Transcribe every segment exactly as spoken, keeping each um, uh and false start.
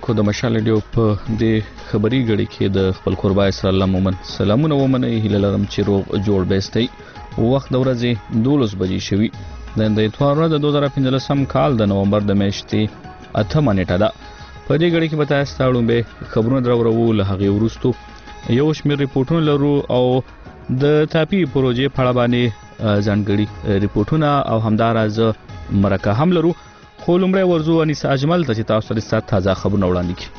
اوریدونکو د مشال ریډیو په د خبري غړي کې د خپل قربا اسر الله مومن سلامونه ومنه هیله لرم چې روغ جوړ بیستئ. وخت د ورځې دولس بجې شوي د د اتوار د دوه زره پنځلسم کال د نومبر د میاشتې اتمه نیټه ده. په دې غړي کې به تاسو ته وړاندې خبرونه درورو له هغې وروسته یو شمېر ریپورتونه لرو او د تاپي پروژې په اړه باندې ځانګړي ریپورتونه او همداراز مرکه هم لرو. خو لومړی ورځو انیس اجمل ته چې تاسو سره ستاسو تازه خبرونه وړاندې کړي.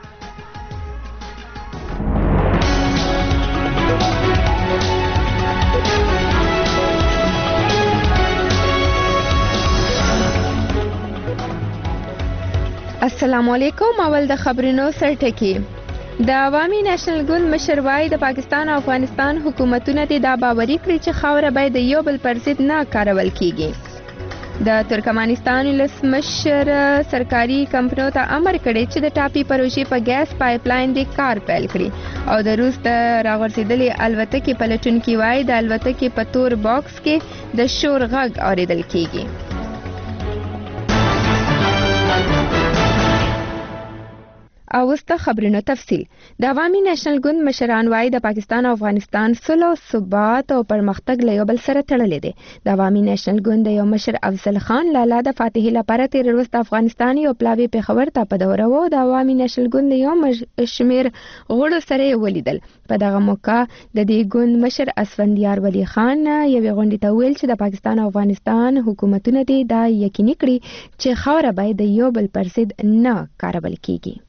السلام علیکم. اول د خبرونو سرټکی. د عوامي نېشنل ګوند مشر وايي د پاکستان او افغانستان حکومتونه د دا باوري کړی چې خاوره باید د یو بل پر ضد نه کارول کیږي. د ترکمنستان ولسمشر سرکاري کمپنیو ته امر کړی چې د ټاپي پروژې په ګیس پایپ لاین د کار پیل کړي او د روس د راغورځېدلې الوتکې پلټونکي وايي د الوتکې په تور باکس کې د شور غږ اورېدل کیږي. او وسته خبرونو تفصیل. د عوامي نېشنل ګوند مشران وايي د پاکستان او افغانستان سلو ثبات او پرمختګ له یو بل سره تړلې دي. د عوامي نېشنل ګوند یو مشر افضل خان لالا د فاتحې لپاره تیر ورځ د افغانستان یو پلاوی پیښور ته په دوره وو. د عوامي نېشنل ګوند یو شمیر غړو سره ولیدل. په دغه موقع د دې ګوند مشر اسفندیار ولی خان یوې غونډې ته ویل چې د پاکستان او افغانستان حکومتونه دې دا یقیني کړي چې خاوره باید د یو بل پر ضد نه کارول کیږي.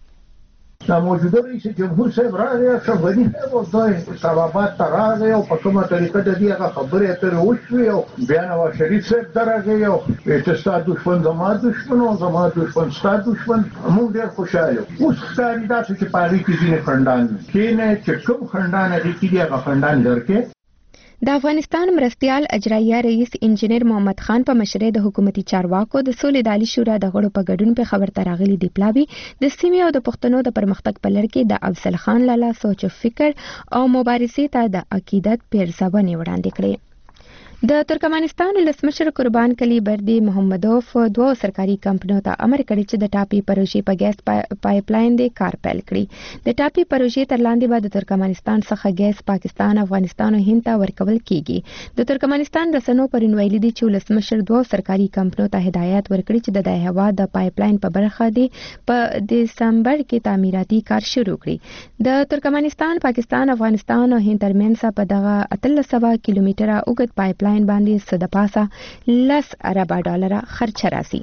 موجوده رئیس جمهور صاحب راغی شغلی او دای سبابات ته راغی او په کومه طریقه د دې هغه خبرې اترې وشوې او بیا نواز شریف صاحب درغی او چې ستا دښمن زما دښمن او زما دښمن ستا دښمن. موږ ډېر خوشاله اوس ښکاري داسې چې په هغې کې ځینې خنډان کښېنئ چې کوم خنډان هغې کې دي هغه خنډان لر کړئ. د افغانستان مرستیال اجرایه رئیس انجینیر محمد خان په مشرۍ د حکومتي چارواکو د سولې د عالي شورا د غړو په ګډون په خبر ته راغلي دی پلاوی د سیمې او د پښتنو د پرمختګ په لړ کې د افضل خان لالا سوچ او فکر او مبارزې ته د عقیدت پیرزبنې وړاندې کړې. د ترکمنستان ولسمشر قربان کلی بردی محمدوف دوه سرکاري کمپنیو ته امر کړی چې د ټاپي پروژې په ګیس پایپ لاین د کار پیل کړي. د ټاپي پروژې تر لاندې به د ترکمنستان څخه ګیس پاکستان، افغانستان او هند ته ورکول کیږي. د ترکمنستان رسنیو پرون ویلي دي چې ولسمشر دوه سرکاري کمپنیو ته هدایت ورکړي چې د هوا د پایپ لاین په برخه دی په دسمبر کې تعمیراتي کار شروع کړي. د ترکمنستان، پاکستان، افغانستان او هند ترمنځ په دغه اتلس سوه کیلومتره اوږد پایپ لاین باندې څه د پاسه لس اربه ډالره خرچه راځي.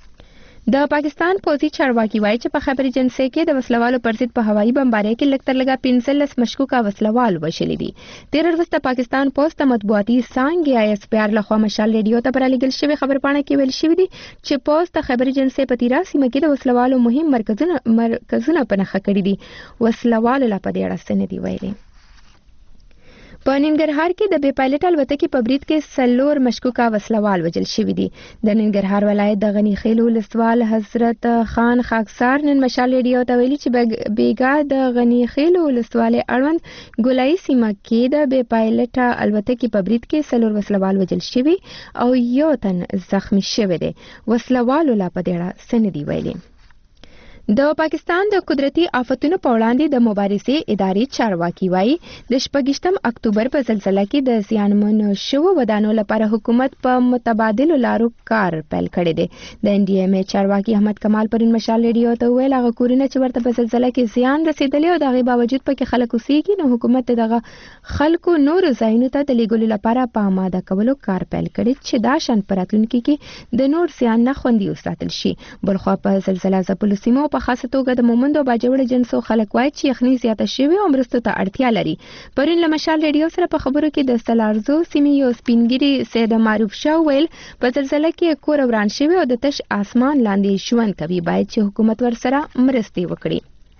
د پاکستان پوځي چارواکي وایي چې په خیبر ایجنسۍ کې د وسلوالو پر ضد په هوایي بمبارۍ کې لږ تر لږه پنځلس مشکوکه وسلوال وژلي دي. تیر ورځ د پاکستان پوسټ مطبوعاتي څانګې آی اس پی آر لخوا مشال ریډیو ته برالېږل شوې خبرپاڼه کې ویل شوي دي چې پوسټ د خیبر ایجنسۍ په تیرا سیمه کې د وسلوالو مهم مرکزونه مرکزونه په نښه کړي دي. وسلوالو لا په دې اړه څه نه دي ویلي. په ننګرهار کې د بې پایلټ الوتکې په برید کې څلور مشکوکه وسلوال وژل شوي دي. د ننګرهار ولایت د غني خیل ولسوال حضرت خان خاکسار نن مشال ریډیو ته ویلي چې بیګا د غني خیل ولسوالۍ اړوند ګولایي سیمه کې د بې پایلټه الوتکې په برید کې څلور وسلوال وژل شوي او یو تن زخمی شوی دی. وسلوالو لا په دې اړه څه نه دي ویلي. د پاکستان د قدرتي آفتونو په وړاندې د مبارزې ادارې چارواکي وایي د شپږیشتم اکتوبر په زلزلې کې د زیانمنو شوو ودانو لپاره حکومت په متبادلو لارو کار پیل کړی دی. د ان ډي ایم ای چارواکي احمد کمال پرون مشال ریډیو ته وویل هغه کورونه چې ورته په زلزلې کې زیان رسېدلی او د هغې باوجود پکې خلک اوسېږي نو حکومت دغه خلکو نورو ځایونو ته د لیږلو لپاره په آماده کولو کار پیل کړی چې دا شان په راتلونکي کې د نور زیان نه خوندي وساتل شي. بلخوا په زلزله ځپلو سیمو په خاصه توګه د مومند او باجوړ جنسو خلک وایي چې یخنۍ زیاته شوې او مرستو ته اړتیا لري. پرون له مشال ریډیو سره په خبرو کې د سلارزو سیمې یو سپینګیري سید معروف شاه ویل په زلزله کې کور وران شوی او د تش اسمان لاندې ژوند کوي باید چې حکومت ورسره مرستې وکړي.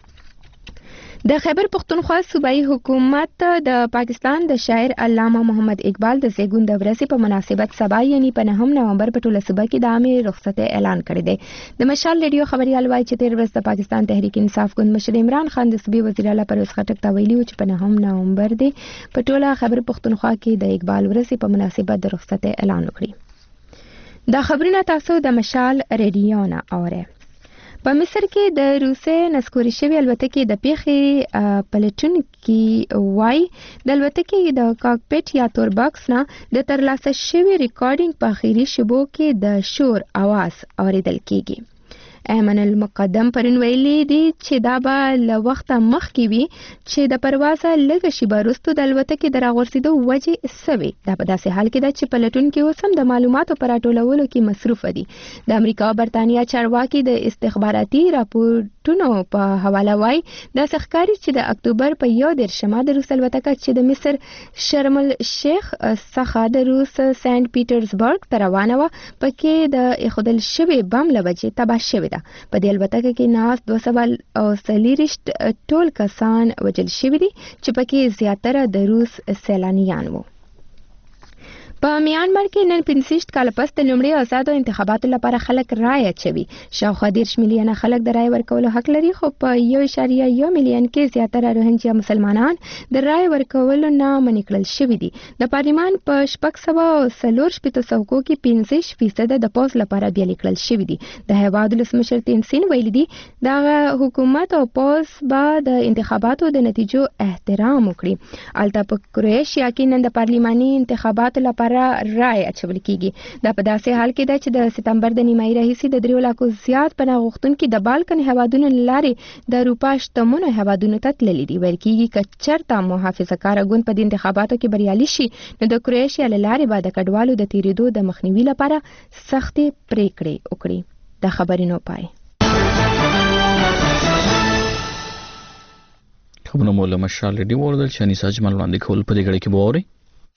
د خیبر پختونخوا صوبایي حکومت د پاکستان د شاعر علامه محمد اقبال د زیږون د ورځې په مناسبت سبا یعنی په نهم نومبر په ټوله صوبه کې د عامې رخصتۍ اعلان کړی دی. د مشال ریډیو خبريال وایي چې تیر ورځ د پاکستان تحریک انصاف ګوند مشر عمران خان د صوبې وزیر اعلی پرویز خټک ته ویلي و چې په نهم نومبر دی په ټوله خیبر پختونخوا کې د اقبال ورځې په مناسبت د رخصتۍ اعلان وکړي. دا خبرونه تاسو د مشال ریډیو نه اورئ. په مصر کې د روسي نسکوري شوی الوتکې د پیښې پلټونکي وای د الوتکې د کاکپټ یا تور باکس نه د ترلاسه شوی ریکارډینګ په اخیری شبو کې د شور आवाज اوریدل کیږي. ایمن المقدم پرون ویلي دي چې دا به له وخته مخکې وي چې د پروازه لږه شیبه وروسته د الوتکې د راغورځېدو وجې څه وي. دا په داسې حال کې ده چې پلټونکي اوس هم د معلوماتو په راټولولو کې مصروفه دي. د امریکا او برتانیا چارواکي د استخباراتي راپورټونو په حواله وایي داسې ښکاري چې د اکتوبر په یو دېرشمه د روس الوتکه چې د مصر شرم الشیخ څخه د روس سنت پیټرزبرګ ته روانه وه پکې د ایښودل شوي بم له وجې تباه شوې ده. په دې الوتکه کې ناست دوه سوه او څلېرویشت ټول کسان وژل شوي دي چې پکې زیاتره د روس سیلانیان وو. په میانمار کې نن پنځه کال پس د لومړي آزادو انتخاباتو لپاره خلک رایه اچوي. شاوخوا دېرش میلیونه خلک د رایې ورکولو حق لري، خو په یو اعشاریه یو میلیون کې زیاتره روهینجیا مسلمانان د رایې ورکولو نه منع کړل شوي دي. د پارلمان په شپږ سوه او څلور شپېته څوکو کې پنځه فیصده د پوځ لپاره بیالې کړل شوي دي. د هیواد ولسمشر تین سین ویلي دي دغه حکومت او پوځ به د انتخاباتو د نتیجو احترام وکړي. البته په کروشیا کې نن د پارلماني انتخاباتو لپاره رای اچول کیږي. دا په داسې حال کې ده چې د سپتمبر د نیمایي راهیسې د دریو لاکو زیات پناه غوښتونکي د بالکن هیوادونو له لارې د اروپا شتمنو هیوادونو ته تللي دي. ویل کیږي که چېرته محافظه کاره ګوند په دې انتخاباتو کې بریالي شي نو د کروشیا له لارې به د کډوالو د تېرېدو د مخنیوي لپاره سختې پریکړې وکړي. د خبرونو پای خبرونه مو له مشال ریډي وردل چې انیسا اجمل وړاندې کول په دې غړي کې به واورئ.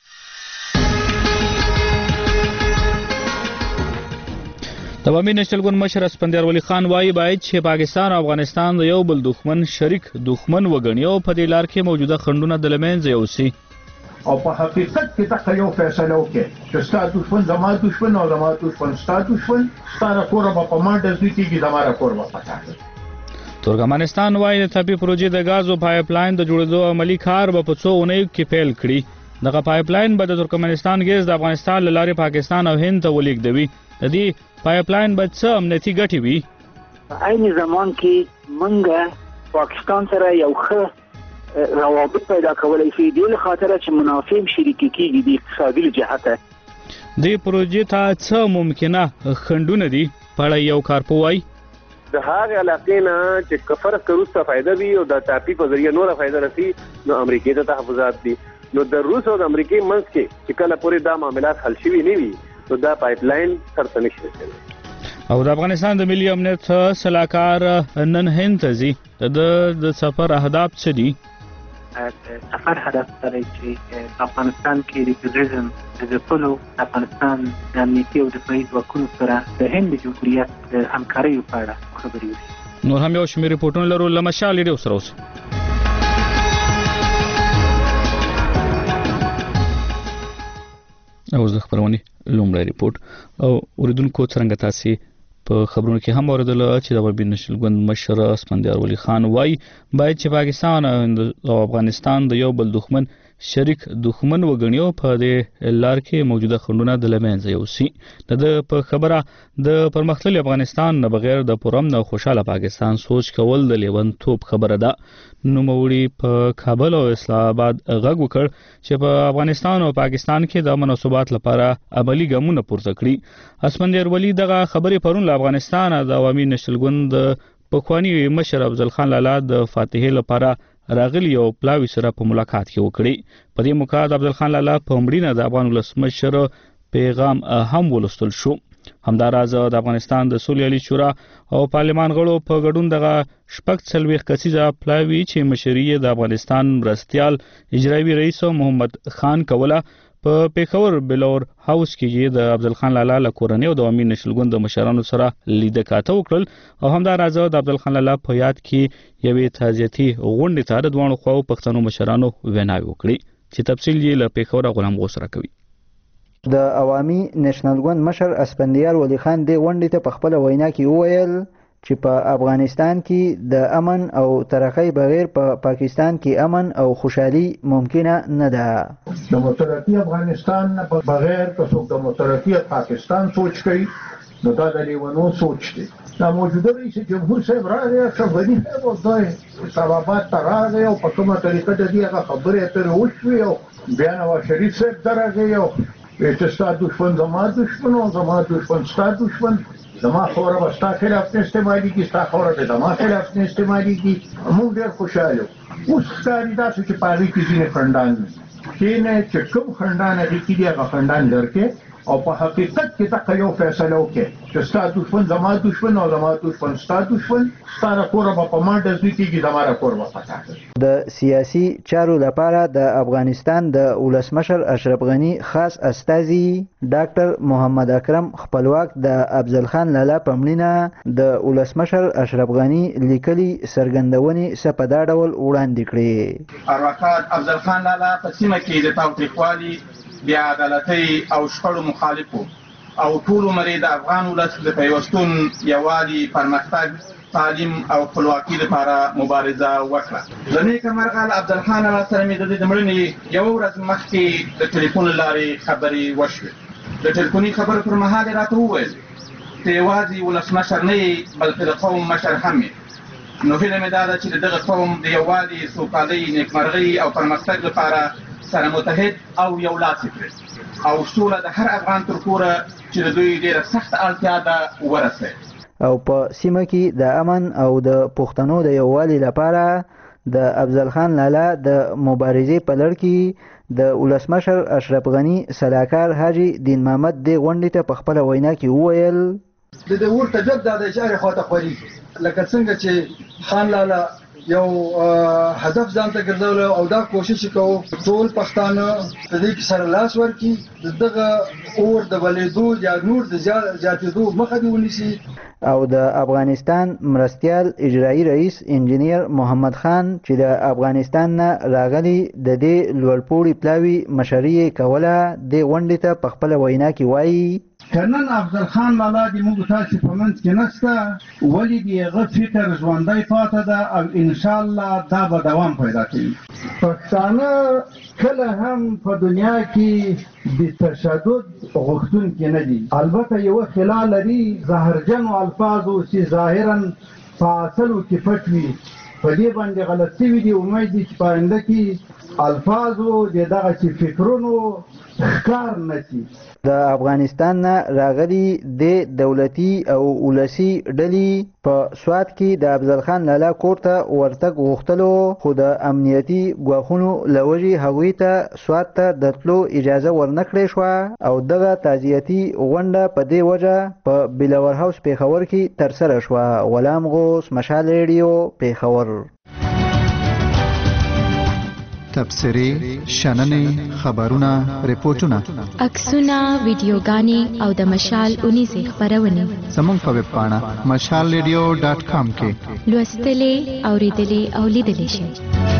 د عوامي نېشنل ګوند مشر اسفندیار ولی خان وایي باید چې پاکستان او افغانستان د یو بل دښمن شریک دښمن وګڼي او په دې لار کې موجوده خنډونه د له منځه یوسي. او په حقیقت کې دغه یو فیصله وکړي چې ستا دښمن زما دښمن او زما دښمن ستا دښمن، ستا راپور به په ما ډزې کېږي، زما راپور به پتا کړي. ترکمنستان وایي د تپې پروژې د غازو پایپ لاین د جوړېدو عملي کار به په څو اونیو کې پیل کړي. دغه پایپ لاین به د ترکمنستان ګیس د افغانستان له لارې پاکستان او هند ته ولیږدوي. د دې پایپ لاین به څه امنیتي ګټې وي؟ په عین زمان کې موږ پاکستان سره یو ښه روابط پیدا کولی شي، دې له خاطره چې منافع شریکي کېږي د اقتصادي له جهته. دې پروژې ته څه ممکنه خنډونه دي؟ په اړه یو کارپو وایي د هغې علاقې نه چې که فرض کړو وروسته فایده وي او د ټاپي په ذریعه نوره فایده رسي نو امریکې ته تحفظات دي. نو د روس او د امریکې منځ کې چې کله پورې دا معاملات حل شوي نه وي نو دا پایپ لاین سرته نشي رسېدلی. او د افغانستان د ملي امنیت سلاکار نن هند ته ځي. د سفر اهداف څه دي؟ سفر هدف لري چې په افغانستان کې د تروریزم د ځپلو افغانستان د امنیتي او دفاعي ځواکونو سره د هند د جمهوریت د همکاریو په اړه خبرې وشي. نور هم یو شمېر ریپورټونه لرو له مشال ریډیو سره اوسئ. اوس د خبرونې لومړی ریپورټ او اوریدونکو څرنګه تاسو په خبرونو کې هم اوریدل چې د عوامي نېشنل ګوند مشر اسفندیار ولی خان وایي باید چې پاکستان او افغانستان د یو بل دښمن شریک دښمن وګڼي او په دې لار کې موجوده خنډونه د له منځه یوسي. د په خبره د پرمختللي افغانستان نه بغیر د پرامن او خوشاله پاکستان سوچ کول د لیونتوب خبره ده. نوموړي په کابل او اسلام آباد غږ وکړ چې په افغانستان او پاکستان کې د امن او ثبات لپاره عملی ګامونه پورته کړي. اسفندیار ولی دغه خبرې پرون له افغانستان د عوامي نېشنل ګوند پخوانی مشر افضل خان لالا د فاتحې لپاره راغلی او پلاوی سره په ملاقات کې وکړي. په دې موقع د افضل خان لالا په مړینه د افغان ولسمشر پیغام هم ولوستل شو. همداراز د افغانستان د سولې عالی شورا او پارلمان غړو په ګډون دغه شپږ څلوېښت کسیزه پلاوی چې مشري د افغانستان مرستیال اجرایي رئیس محمد خان کوله په پیښور بلور هاوس کې د افضل خان لالا له کورنۍ او د عوامي نېشنل ګوند د مشرانو سره لیده کاته وکړل او همداراز د افضل خان لالا په یاد کې یوې تعزیتي غونډې ته د دواړو خواو پښتنو مشرانو ویناوې وکړي چې تفصیل یې له پیښور غلام غوث سره کوي. د عوامي نېشنل ګوند مشر اسفندیار ولی خان د غونډې ته په خپل وینا کې وویل چې په افغانستان کې د امن او ترقۍ بغیر په پا پاکستان کې امن او خوشحالي ممکنه نه ده. د مترقي افغانستان نه بغیر که څوک د مترقي پاکستان سوچ کوي نو دا د لیونو سوچ دی. دا موجوده رئیس جمهور صاحب راغی اشرف غني صاحب او دای اسلامآباد ته راغی او په کومه طریقه د دې هغه خبرې اترې وشوې او بیا نواز شریف صاحب ته راغی او چې ستا دشمن زما دشمن او زما دشمن ستا دشمن، زما خوره به ستا خلاف نه استعمالېږي، ستا خوره به زما خلاف نه استعمالېږي. موږ ډېر خوشحاله وو. اوس ښکاري داسې چې په هغې کې ځینې خنډان وي. کښېنئ چې کوم خنډان هغې کې دي هغه خنډان لر کړئ او په حقیقت کې دغه یو فیصله وکړئ چې ستا دشمن زما دشمن او زما دشمن ستا دشمن، ستا د کوره به په ما ډزې کېږي، زما د کور به پتا کړي. د سیاسي چارو لپاره د افغانستان د ولسمشر اشرف غني خاص استازي ډاکټر محمد اکرم خپلواک د افضل خان لالا په مړینه د ولسمشر اشرف غني لیکلي څرګندونې څه په دا ډول وړاندې کړې. ارواښاد افضل خان لالا په سیمه کې د تاوتریخوالي، بې عدالتۍ او شخړو مخالفو او ټول عمر د افغان ولس د پیوستون، یووالي، پرمختګ، تعلیم او خپلواکۍ لپاره مبارزه وکړه. له نیکه مرغه له افضل خان لالا سره مې د دې د مړینې یوه ورځ مخکې د ټلیفون له لارې خبرې وشوې. د ټلیفوني خبرو پر مهال یې راته وویل ته یوازې ولسمشر نه یې بلکې د قوم مشر هم یې. نو هیله مې دا ده چې د دغه قوم د یووالي، سوکالۍ، نیکمرغۍ او پرمختګ لپاره سره متحد او یو لاس کړي او سوله د هر افغان تر کوره چې د دوی ډېره سخته اړتیا ده ورسوي. او په سیمه کې د امن او د پښتنو د یووالي لپاره د افضل خان لالا د مبارزې په لړ کې د ولسمشر اشرف غني سلاکار حاجي دین محمد دې غونډې ته په خپله وینا کې وویل د دې ورته جب دا د اشاره خواته خوري لکه څنګه چې خان لالا یو هدف ځان ته ګرځول او دا کوشش کوو ټول پښتانه د دې سره لاس ورکړي دغه اور د بلېدو یا نور د زیاتېدو مخه دې ونیسي. او د افغانستان مرستیال اجرایی رئیس انجینیر محمد خان چې د افغانستان نه راغلی د دې لوړپوړي پلاوي مشري کوله د غونډې ته په خپله وینا کې وایي کنن افضل خان لالا د موږ تاسو په منځ کې نشته، ولې د هغه فکر ژوندی پاتې ده او انشاءالله دا به دوام پیدا کوي. پښتانه کله هم په دنیا کې د تشدد غوښتونکي نه دي. البته یو خلال لري زهرجنو الفاظو چې ظاهرا په اصلو کې پټ وي، په دې باندې غلط شوي دي. امید دي چې په آینده کې الفاظو د دغه چې فکرونو ښکار نه شي. د افغانستان نه راغلي د دولتي او ولسي ډلې په سوات کې د افضل خان لالا کور ته ورتګ غوښتلو، خو د امنیتي ګواښونو له وجې هغوی ته سوات ته د تلو اجازه ورنه کړې شوه او دغه تعزیتي غونډه په دې وجه په بلاور هاوس پېښور کې ترسره شوه. غلام غوث، مشال ریډیو، پېښور. تبصرې، شننې، خبرونه، ریپورتونه، عکسونه، ویډیوګانې او د مشال اونیزې خپرونې زموږ په ویب پاڼه مشال ریډیو ډاټ کام کې لوستلې، اوریدلې او لیدلې شئ.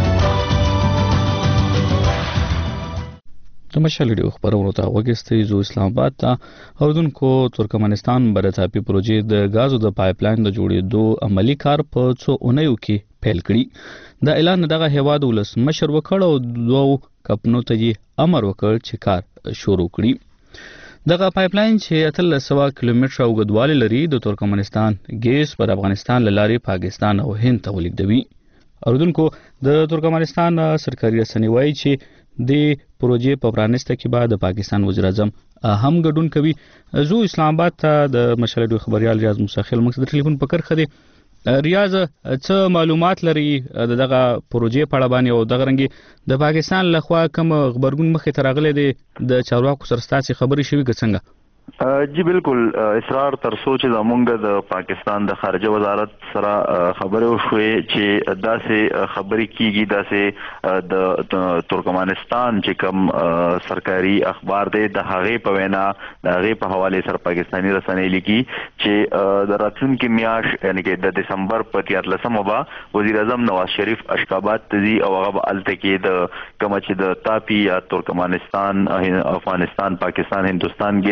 د مشال ریډیو خبرونو ته وګورئ. زو اسلام آباد ته اوردونکو ترکمنستان برتاپي پروژې د غازو د پایپلاین د جوړېدو عملی کار په څو اونیو کې پیل کړی. دا اعلان دغه هیواد ولسمشر وکړ او دوه کمپنیو ته یې امر وکړ چې کار شروع کړي. دغه پایپلاین چې اتلس سوه کیلومتره اوږدوالی لري د ترکمنستان ګیس پر افغانستان له لارې پاکستان او هند ته ولیږدوي. اوردونکو د ترکمنستان سرکاري رسنۍ وایي چې د پروژې په پرانیسته کې به د پاکستان وزیر اعظم هم ګډون کوي. زو اسلام آباد ته د مشال ریډیو خبريال ریاض مساخیل موږ د ټلیفون په کرخه دی. ریاض څه معلومات لري دغه پروژې په اړه باندې او دغه رنګي د پاکستان لخوا کوم خبرګون مخې ته راغلی دی د چارواکو سره ستاسو خبرې شوي که څنګه؟ جی بالکل اصرار تر سوچ زمونږ د پاکستان د خارجه وزارت سره خبرې وشوې چې داسې خبرې کیږي داسې د ترکمنستان چې کوم سرکاري اخبار دی د هغې په وینا د هغې په حواله سره پاکستاني رسنۍ لیکي چې د راتلونکي میاشت یعنی کې د دسمبر په دیارلسمه به وزیر اعظم نواز شریف اشکاباد ته ځي او هغه به هلته کې د کومه چې د تاپي یا ترکمنستان افغانستان پاکستان هندوستان ګیس پایپ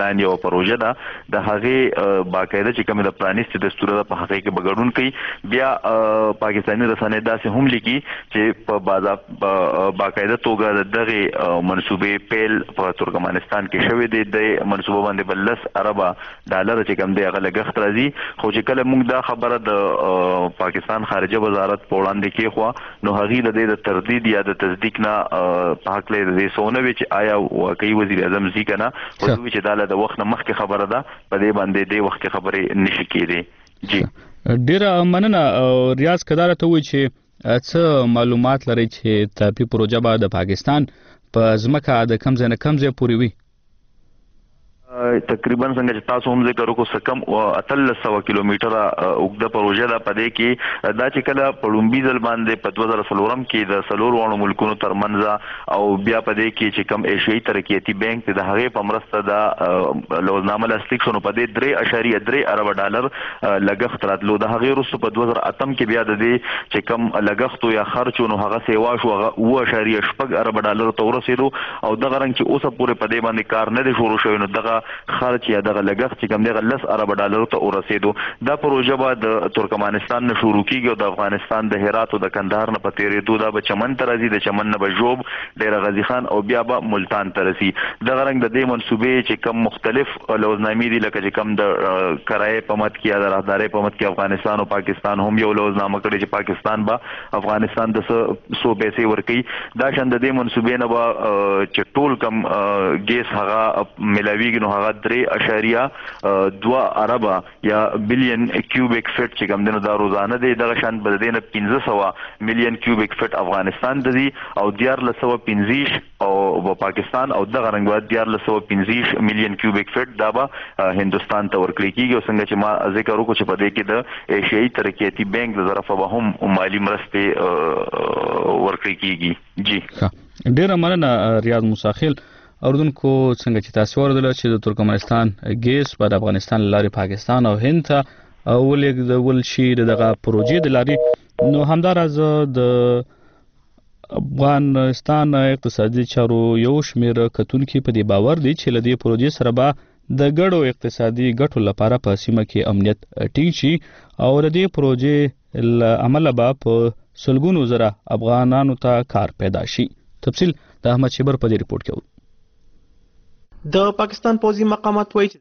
پایپلاین یو پروژه ده د هغه باقاعده چې کوم د پلانیست دستور په هغه کې بغړون کوي بیا پاکستاني رسنۍ داسې هم لیکي چې په باقاعده توګه دغه منصوبې پیل په ترکمنستان کې شوې دي د منصوبه باندې بلس اربا ډالر چې کوم دی هغه لګښت راځي خو چې کله موږ دا خبره د پاکستان خارجه وزارت په وړاندې کې خو نو هغه د تردید یا د تصدیق نه په حق لري د سونه چې آیا واقعي وزیر اعظم زی کنه او چې دا له وخت نه مخکې خبره ده په دې باندې د وخت خبرې نشي کېدی جی ډیر مننه ریاض کدار ته وی چې څه معلومات لري چې تاپی پروژه به د پاکستان په ځمکه د کم ځای نه کم ځای پورې وي تقریبا څنګه چې تاسو هم ذکر وکړو سکم او اتل سو کیلومتره اوږده پروژه ده پدې کې دا چې کله پړومبي ځل باندې په دوه زره څلورم کې د سلور وانو ملکونو ترمنځ او بیا پدې کې چې کم ایشیایي ترقیاتي بانک د هغې په مرسته د لوزنامه لاسلیک شو نو پدې درې اشاریه درې ارب ډالر لګښت راتلو د هغې وروسته په دوه زره اتم کې بیا د دې چې کم لګښت یا خرچ نو هغه سیوا شو هغه اوه اشاریه شپږ ارب ډالر ته ورسېدو او دغه رنګ چې اوسه پورې پدې باندې کار نه دی شروع شوی نو دغه خرچ یا دغه لګښت چې کوم دی لس ارب ډالر ته ورسېدو دا پروژه به د ترکمنستان نه شروع کیږي او د افغانستان د هرات او د کندهار نه په تیرېدو دا به چمن ته راځي د چمن نه به ژوب ډیر غازی خان او بیا به ملتان ته رسي دغه رنګ د دې منصوبې چې کوم مختلف لوزنامې دي لکه چې کوم د کرایې په مت کې یا د راهدارۍ په مت کې افغانستان او پاکستان هم یو لوزنامه کړي چې پاکستان به افغانستان د سو پیسې ورکړي دا شان د دې منصوبې نه به چې ټول کم ګیس هغه ملاویږي نو هغه درې اشاریه دوه اربه یا بلین کیوبیک فټ چې کوم دنو دا روزانه دی دغه شان بل دینه پنځه سوه میلیون کیوبیک فټ افغانستان د دی او دیار له سوه پنځه او پاکستان او دغه رنګ بعد دیار له سوه پنځه میلیون کیوبیک فټ دا به هندستان ته ورکړي کیږي او څنګه چې ما ذکر وکړو چې په دې کې د ایشیایي ترقیاتي بانک د طرفه به هم مالی مرستې ورکړي کیږي جی ډیر مننه ریاض موسیخیل اوردونکو څنګه چې تاسو ورته چې د ترکمنستان ګیس په افغانستان لارې پاکستان او هند ته ولې د ول شي دغه پروژې د لارې نو همدارز د افغانستان اقتصادي چارو یو شمیر کتونکو په دې باور دي چې لدې پروژې سره به د ګډو اقتصادي ګټو لپاره په سیمه کې امنیت ټینګ شي او د دې پروژې عمل به په سلګونو زره افغانانو ته کار پیدا شي تفصیل د احمد شیبر په دې ریپورت کې د پاکستان پوځي مقامات وایي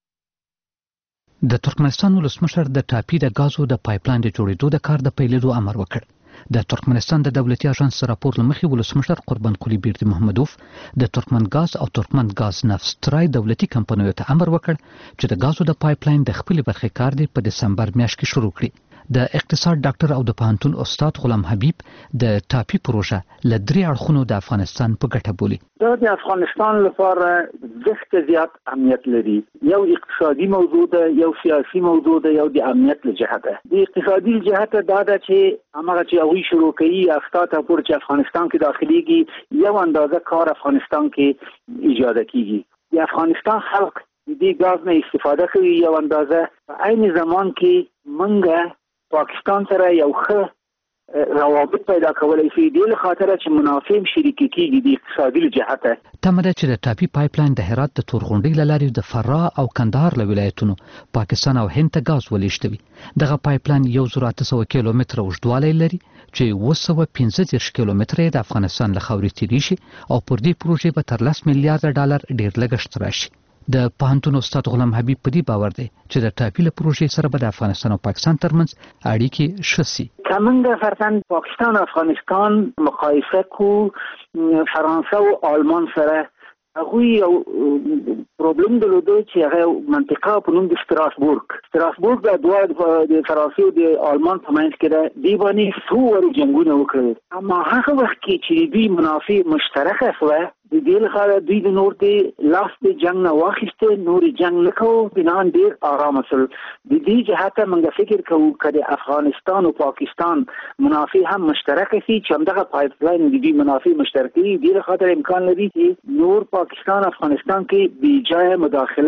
د ترکمنستان ولسمشر د ټاپي د غازو د پایپلاین د جوړېدو د کار د پیلېدو امر وکړ د ترکمنستان د دولتي اژانس راپور لمخې ولسمشر قربان قلی بیردی محمدوف د ترکمن غاز او ترکمن غاز نفسترای دولتي کمپنیو ته امر وکړ چې د غازو د پایپلاین د خپل برخې کار دی په دسمبر میاشت کې شروع کړي د اقتصاد ډاکټر او د پوهنتون استاد غلام حبیب د ټاپي پروژه ل درې اړخونو د افغانستان په ګټه بولي دا د افغانستان لپاره ډېر زیات اهمیت لري یو اقتصادي موضوع ده یو سیاسي موضوع ده یو د امنیت له جهته د اقتصادي جهته دا ده چې هغه چې هغوی شروع کوي افتا ته پور چې افغانستان کې داخليږي یو اندازه کار افغانستان کې ایجاد کیږي د افغانستان خلک د غاز نه استفاده کوي یو اندازه په عین زمان کې منګه پاکستان سره یو ښه روابط پیدا کولای شي د خاطر چې منافع شریکي کیږي د اقتصادي جهته تمره چې د ټاپي پایپلاین د هرات د تورغونډۍ لارې د فرا او کندهار له ولایتونو پاکستان او هند ته غاز ولېشتوي دغه پایپلاین یو زر اته سوه کیلومتره اوږدوالی لري چې اوه سوه پنځه دېرش کیلومتره د افغانستان له خاورې تیری شي او پر دې پروژې به تر لس میلیارډ ډالر ډیر لګښت راشي د پوهنتون استاد غلام حبیب په دې باور دی چې د ټاپي له پروژې سره به د افغانستان او پاکستان ترمنځ اړیکې ښه شي کمنګ فرضاً پاکستان او افغانستان مقایسه کو فرانسه او آلمان سره هغه یو پروبلم درلوده چې هغه منطقه په نوم د ستراسبورګ ستراسبورګ د دوه د فرانسې او د آلمان په منځ کې د دیوانی څو جنگونه وکړل اما هغه وخت کې چې دوی منافع مشترکه شوه د دې لپاره دوی د نور د لاس د جنگ نه واخیسته نور جنگ نکوه بنان ډیر آرام سره د دې جهته موږ فکر کوو چې افغانستان او پاکستان منافع هم مشترک شي چې همدغه پایپلاین د دې منافع مشترکي د دې خاطر امکان لري چې نور پاکستان افغانستان کې بی جای مداخله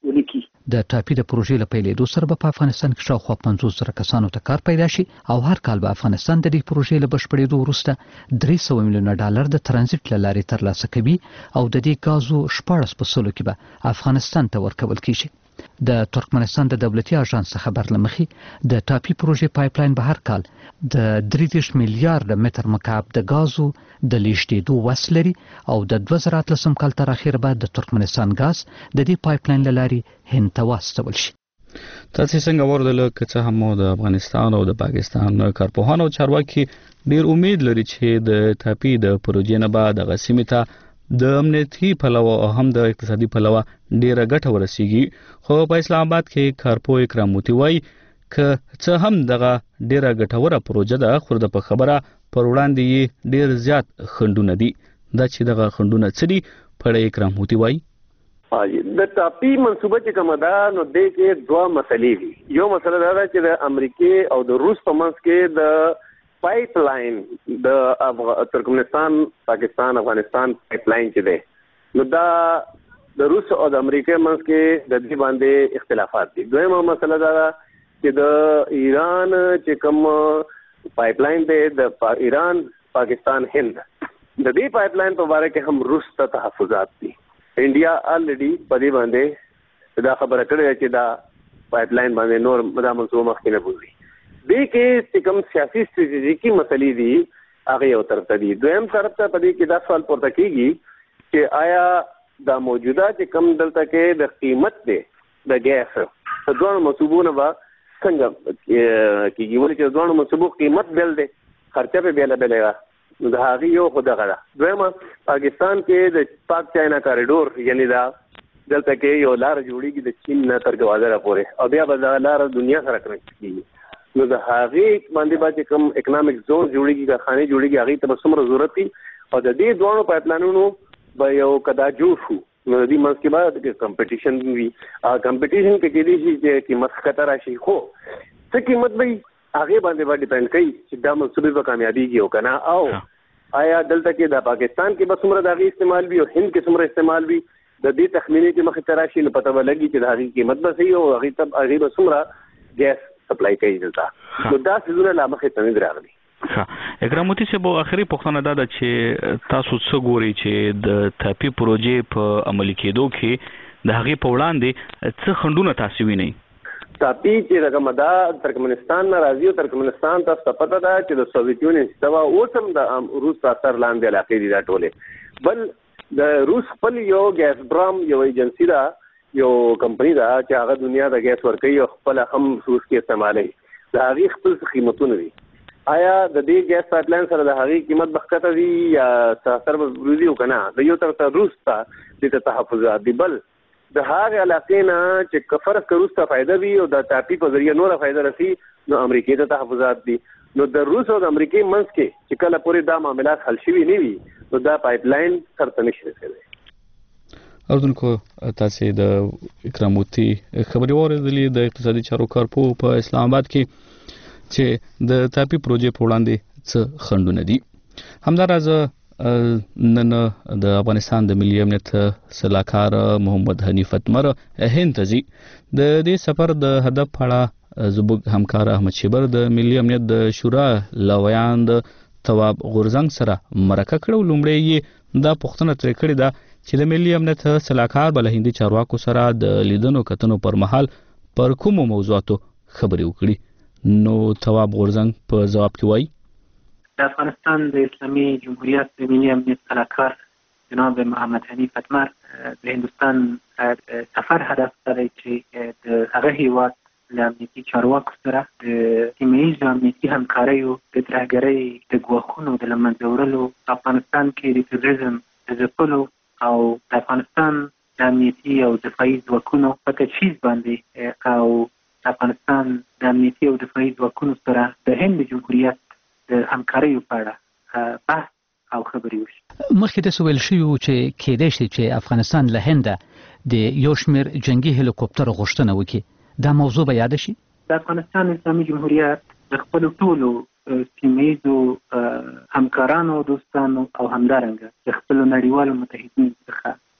ولیکي. د ټاپي د پروژې له پیلېدو سره به په افغانستان کې شاوخوا پنځوس زره کسانو ته کار پیدا شي او هر کال به افغانستان د دې پروژې له بشپړېدو وروسته درې سوه میلیونه ډالر د ترانزیت له لارې ترلاسه کوي او د دې ګازو شپاړس په سلو کې به افغانستان ته ورکول کېږي. د ترکمنستان د دولتي اژانس خبر لمخې د ټاپي پروژې پایپلاین به هر کال د درې دېرش میلیارډ متر مکعب د ګازو د لیږدېدو وس لري او د دوه زره اتلسم کال تر اخره به د ترکمنستان ګاز د دې پایپلاین له لارې هند ته واستول شي. تاسو څنګه وردل که څه هم د افغانستان او د پاکستان کارپوهان او چارواکي ډیر امید لري چې د ټاپي د پروژې نه بعد د غسیمه ته د امنیتي پلوه او هم د اقتصادي پلوه ډیره ګټه ورسیږي. خو په اسلام آباد کې کارپو اکرام موتی وایي که څه هم دغه ډیره ګټوره پروژه ده خو د په خبره پر وړاندې ډیر زیات خندونه دي. دا چې دغه خندونه څه دي په اکرام موتی وایي د ټاپي منصوبه چې کومه ده نو د کې دوه مسلې دي. یو مسله دا ده چې د امریکای او د روس په منځ کې د پایپ لاین د ترکمنستان پاکستان افغانستان پایپ لاین چې ده نو دا د روس او د امریکای منځ کې د دې باندې اختلافات دي. دویمه مسله دا ده چې د ایران چې کوم پایپ لاین دی د ایران پاکستان هند د دې پایپ لاین په اړه کې هم روس ته تحفظات دي. انډیا الریډي په دې باندې دا خبره کړې چې دا پایپ لاین باندې نور دا منصوبه مخکې نه بوزي. دې کې چې کوم سیاسي ستراتیژیکي مسلې دي هغه یو طرف ته دي. دویم طرف ته په دې کې دا سوال پورته کیږي چې آیا دا موجوده چې کوم دلته کې د قیمت دی د ګیس په دوه منصوبونو به څنګه کیږي ولې چې دوه منصوبو قیمت بیل دی خرچه په بیل بیل نو دا هغه یو خدای غره. دویمه پاکستان کې د پاک چاینا کاریډور یعنی دا دلته کې یو لار جوړیږي د چین نه تر ګوازره پورې او بیا به دا لار دنیا سره کنیکټ کیږي. نو د هغه باندې باندې کوم اکونومیک زون جوړیږي د خاني جوړیږي هغه ته څومره ضرورت دي او د دې دوه پایپ لاینونو به یو کدا جوړ شو نو د دې منځ کې به کمپټیشن وي. ا کمپټیشن کې کې دي چې قیمت خطر راشي خو څه قیمت به هغه باندې باندې ډیپند کوي چې دا منصوبه به کامیابیږي او کنه او آیا دلته کې د پاکستان کې به څومره د هغه استعمال وي او هند کې څومره استعمال وي د دې تخمینې کې مخ ته راشي نو پته ولګي چې د هغه قیمت به صحیح او هغه ته هغه به څومره ګیس سپلای کوي دلته نو دا څه لا مخې ته نه راغلي. ښه اکراموتی صاحب اخري پوښتنه دا ده چې تاسو څه ګوري چې د ټاپي پروژې په عملي کېدو کې د هغې په وړاندې څه خنډونه تاسو وینئ؟ ټاپي چې رقم دا ترکمنستان نه راځي او ترکمنستان ته پته ده چې د سوویت یونین څخه اوس هم د روس په اثر لاندې علاقې دي دا ټولې. بل د روس خپل یو ګیس برام یو ایجنسی ده یو کمپنی ده چې هغه دنیا د ګیس ورکوي او خپل هم روس کې استعمالوي. د هغې خپل قیمتونه دي. آیا د دې ګیس پایپ لاین سره د هغې قیمت به ښکته وي یا اثر به وروځي او که نه د یو طرف ته روس ته دې ته تحفظات دي. بل د هغې علاقې نه چې که فرض که روس ته فایده وي او د ټاپي په ذریعه نوره فایده رسي نو امریکې ته تحفظات دي. نو د روس او د امریکې منځ کې چې کله پورې دا معاملات حل شوي نه وي نو دا پایپ لاین سرته نشي رسېدلی. اردوونکو تاسو د اکراموتی خبرې واورېدلې د اقتصادي چارو کارپو په اسلام آباد کې چې د ټاپي پروژې په وړاندې څه خنډونه دي. همداراز نن د افغانستان د ملي امنیت سلاکار محمد حنیف اتمر هند ته ځي. د دې سفر د هدف په اړه زموږ همکار احمد شیبر د ملي امنیت د شورا لویان د تواب غورزنګ سره مرکه کړو. لومړی یې دا پوښتنه ترې کړې ده چې د ملي امنیت سلاکار به له هندي چارواکو سره د لیدنو کتنو پر مهال پر کومو موضوعاتو خبرې وکړي. نو تواب غورزنګ په ځواب کې وایي د افغانستان د اسلامي جمهوریت د ملي امنیت سلاکار جناب محمد حنیف اتمر د هندوستان سفر هدف لري چې د هغه هیواد له امنیتي چارواکو سره د سیمه ییزو امنیتي همکاریو د ترهګرۍ د ګواښونو د له منځه وړلو افغانستان کې د تروریزم د ځپلو او د افغانستان د امنیتي او دفاعي ځواکونو په تجهیز باندې او افغانستان د امنیتي او دفاعي ځواکونو سره د هند جمهوریت د همکاریو په اړه بحث او خبرې وشي. مخکې داسې ویل شوي وو چې کېدای شي چې افغانستان له هنده د یو شمېر جنګي هلیکوپټرو غوښتنه وکړي. دا موضوع به یاده شي؟ د افغانستان اسلامي جمهوریت د خپلو ټولو سیمه ییزو همکارانو دوستانو او همدارنګه د خپلو نړیوالو متحدینو څخه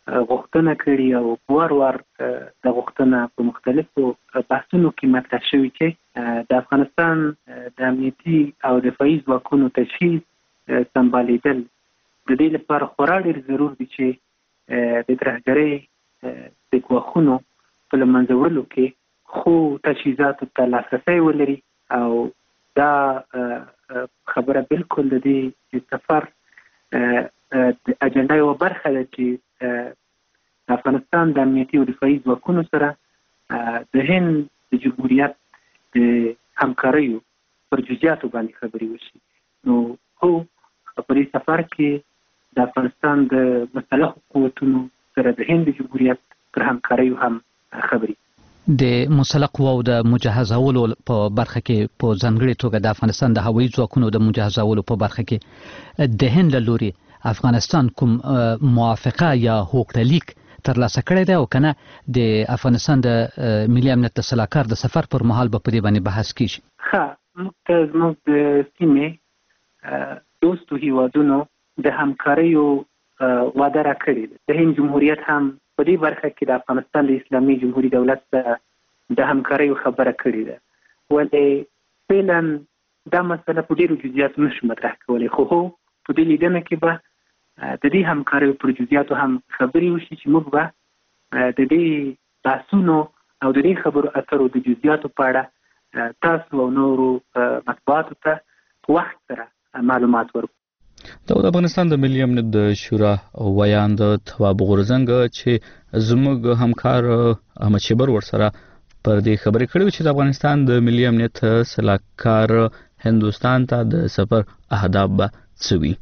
غوښتنه کړې او وار وار د غوښتنه په مختلفو بحثونو کې مطرح شوي چې د افغانستان د امنیتي او دفاعي ځواکونو تجهیز سمبالیدل د دې لپاره خورا ډېر ضرور دي چې د ترهګرۍ د ګواښونو په له منځه وړلو کې خو تجهیزاتو ته لاسرسی ولري او دا خبره بالکل د دې سفر د اجنډا یوه برخه ده چې د افغانستان د امنیتي او دفاعي ځواکونو سره د هند د جمهوریت د همکاریو پر جزئیاتو باندې خبرې وشي. نو خو په دې سفر کې د افغانستان د مسلحو قوتونو سره د هند جمهوریت پر همکاریو هم خبرې. د مسلح قواو د مجهزولو په برخه کې په ځانګړي توګه د افغانستان د هوایي ځواکونو د مجهزولو په برخه کې د هند له لوري افغانستان کوم موافقه یا هوکړلیک ترلاسه کړی دی او کنه د افغانستان د ملي امنیت د سلاکار د سفر پر مهال به په دې باندې بحث کیږي؟ ښه، موږ ته زموږ د سیمې دوستو هیوادونو د همکاریو وعده راکړې ده. د هند جمهوریت هم په دې برخه کې د افغانستان د اسلامي جمهوري دولت سره د همکاریو خبره کړې ده. ولې فعلا دا مسله په ډېرو جزئیاتو نشو مطرح کولی، خو هو په دې لیدنه کې به د دې همکاریو پر جزئیاتو هم خبرې وشي چې موږ به د دې بحثونو او د دې خبرو اترو د جزئیاتو په اړه تاسو او نورو مطبوعاتو ته په وخت سره معلومات ورکړو. دا د افغانستان د ملي امنیت د شورا ویاند تواب غورزنګ چې زموږ همکار احمد شیبر ورسره پر دې خبرې کړې چې د افغانستان د ملي امنیت سلاکار هندوستان ته د سفر اهداف به څه وي.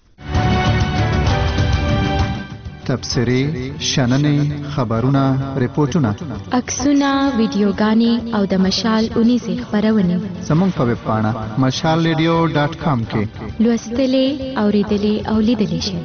تبصرې، شننې، خبرونه، ریپورتونه، عکسونه، ویډیوګانې او د مشال اونیزې خپرونې زموږ په ویب پاڼه مشال ریډیو ډاټ کام کې لوستلې، اوریدلې او لیدلې شئ.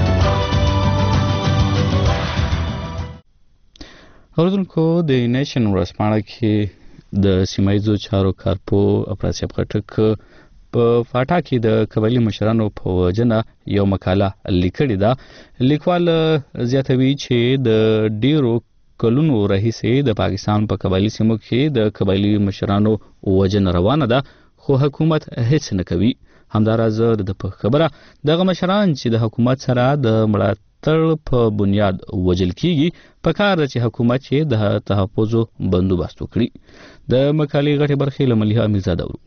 اوریدونکو، د نیشن ورځپاڼه کې د سیمایي چارو کارپو افراسیاب خټک په فاټا کې د قبایلي مشرانو په وجنه یو مقاله لیکلې ده. لیکوال زیاتوي چې د ډیرو کلونو راهیسې د پاکستان په قبایلي سیمو کې د قبایلي مشرانو وجنه روانه ده، خو حکومت هیڅ نه کوي. همداراز د خبره دغه مشران چې د حکومت سره د ملاتړ په بنیاد وجل کیږي، په کار ده چې حکومت چې د تحفظو بندوبست وکړي. د مقالې غټه برخه له مليحه امیرزاده ورو.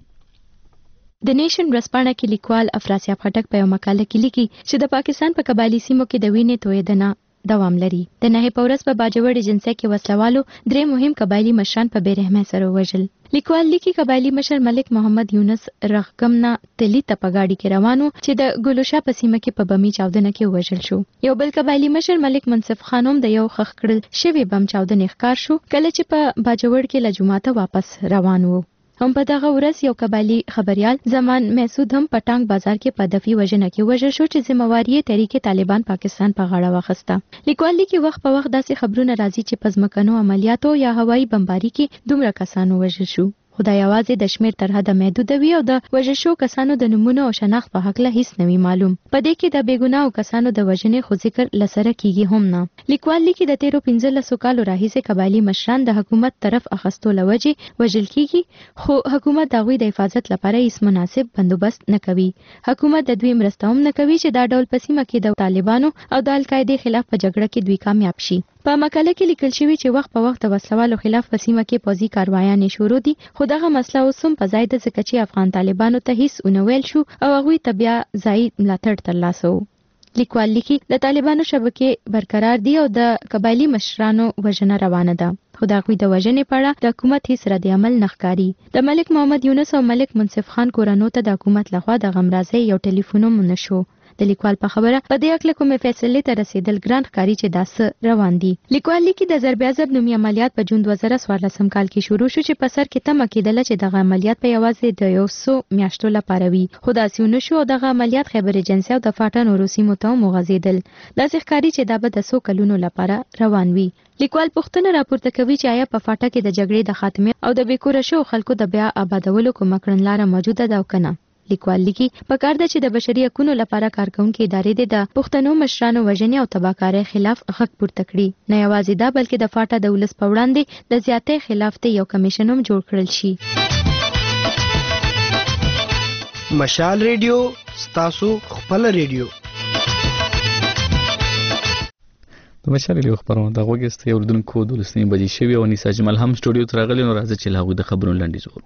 د نیشن ورځپاڼه کې لیکوال افراسیاب خټک په یو مقاله کې لیکي چې د پاکستان په قبایلي سیمو کې د وینې تویدنه دوام لري. د نهه په ورځ په باجوړ ایجنسي کې وسلوالو درې مهم قبایلي مشران په بیرحمۍ سره وژل. لیکوال لیکي قبایلي مشر ملک محمد یونس رغګمنا تلی ته په گاډي کې روانو چې د ګلوشا په سیمه کې په بمي چاودنه کې وژل شو. یو بل قبایلي مشر ملک منصف خانم د یو خخ کړل شوی بم چاودنې ښکار شو کله چې په باجوړ کې له جمعه ته واپس روان وو. هم په دغه ورځ یو قبایلي خبريال زمان محسود هم پټانګ بازار کې په دفي وژنه کې وژل شو چې ذمہواری تحریک طالبان پاکستان په غاړه واخیسته. لیکوال لیکي وخت په وخت داسې خبرونه راځي چې په ځمکنو عملیاتو یا هوایي بمباري کې دومره کسانو وژل شو. خدای یوازې د شمیر تر حده محدود وي او د وژل شو کسانو د نمونه او شناخت په حق له هیڅ نوي معلوم. په دې کې د بیګناه کسانو د وژنې خو ذکر لسره کیږي هم نه. لیکوال لیکي د تیرو پنځلسو کالو راهیسې قبایلي مشران د حکومت طرف اخستو لوجې وژل کیږي، خو حکومت د هغوی د حفاظت لپاره هیڅ مناسب بندوبست نه کوي. حکومت د دوی مرسته هم نه کوي چې دا ډول په سیمه کې د طالبانو او د القاعده خلاف په جګړه کې دوی کامیاب شي. په مقاله کې لیکل شوی چې وخت په وخت د وسلوالو خلاف په سیمه کې پوځي کاروایانې شروع دي، خو دغه مسله اوس هم په ځای ده ځکه چې افغان طالبانو ته هیڅ ونه ویل شو او هغوی ته بیا ځای ملاتړ ترلاسه و. لیکوال لیکي د طالبانو شبکې برقرار دي او د قبایلي مشرانو وژنه روانه ده، خو د هغوی د وژنې په اړه د حکومت هیڅ رد عمل نه ښکاري. د ملک محمد یونس او ملک منصف خان کورنو ته د حکومت لخوا د غمرازۍ یو ټلیفون هم نشو. د لیکوال په خبره په دې اړه کومې فیصلې ته رسیدل ګران ښکاري چې دا څه روان دي. لیکوال لیکي د ضرب عضب نومي عملیات په جون دوه زره څوارلسم کال کې شروع شو چې په سر کې تمه کېدله چې دغه عملیات په یوازې د یو څو میاشتو لپاره وي، خو داسې ونه شو او دغه عملیات خیبر ایجنسي او د فاټا نورو سیمو ته هم وغځېدل. داسې ښکاري چې دا به د څو کلونو لپاره روان وي. لیکوال پوښتنه راپورته کوي چې آیا په فاټا کې د جګړې د خاتمې او د بې کوره شوو خلکو د بیا آبادولو کومه کړنلاره موجوده ده او که نه. لیکوال لیکي پکار ده چې د بشري حقوقو لپاره کارکونکو ادارې د پښتنو مشرانو وژنې او تباہکارۍ خلاف غږ پورته کړي. نه یوازې دا بلکې د فاټا د ولس په وړاندې د زیاتې خلاف ته یو کمیشن هم جوړ کړل شي. مشال ریډیو ستاسو خپل ریډیو. د مشال ریډیو خبرونه د غوګست یو اردوونکو د لسنی بجې شوی او نساء جمال هم سټوډیو ته راغلی نو راځي چې لاغو د خبرونو لاندې زور.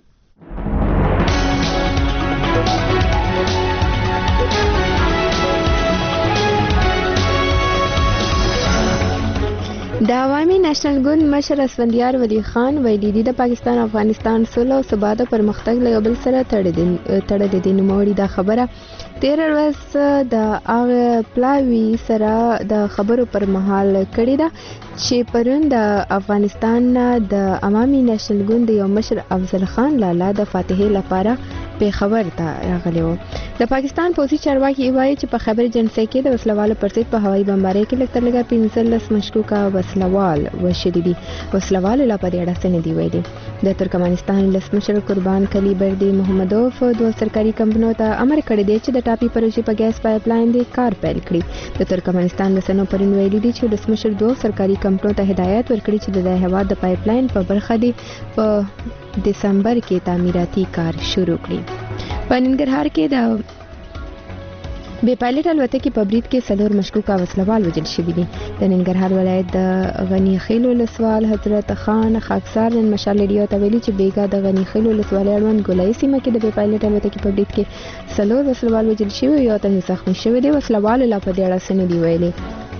د عوامي نېشنل ګوند مشر اسفندیار ولی خان ویلي دي د پاکستان افغانستان سوله او ثبات او پرمختګ له یو بل سره تړلې دي. نوموړي دا خبره تیر ورځ د هغه پلاوي سره د خبرو پر مهال کړې ده چې پرون د افغانستان د عوامي نېشنل ګوند یو مشر افضل خان لالا د فاتحې لپاره پیښور ته راغلی و. د پاکستان پوځي چارواکي وایي چې په خیبر جنسي کې د وسلوالو پر ضد په هوایي بمبارۍ کې لږ تر لږه پنځلس مشکوکه وسلوال وشلي دي. وسلوالو لا په دې اړه څه نه دي ویلي. د ترکمنستان ولسمشر قربان کلی بردي محمدوف دوه سرکاري کمپنیو ته امر کړی دی چې د ټاپي پروژې په ګیس پایپ لاین د کار پیل کړي. د ترکمنستان رسنیو پرون ویلي دي چې ولسمشر دوه سرکاري کمپنیو ته هدایت ورکړي چې د هیواد د پایپ لاین په برخه دی په دسمبر کې تعمیراتي کار شروع کړي. په ننګرهار کې د بې پایلټ الوتکې په برید کې څلور مشکوکه وسلوال وژل شوي دي. د ننګرهار ولایت د غني خیل ولسوال حضرت خان خاکسار نن مشال ریډیو ته ویلي چې بیګا د غني خیل ولسوالۍ اړوند ګولایي سیمه کې د بې پایلټ الوتکې په برید کې څلور وسلوال وژل شوي یو تن زخمي شوی دی. وسلوالو لا په دې اړه څه نه دي ویلي.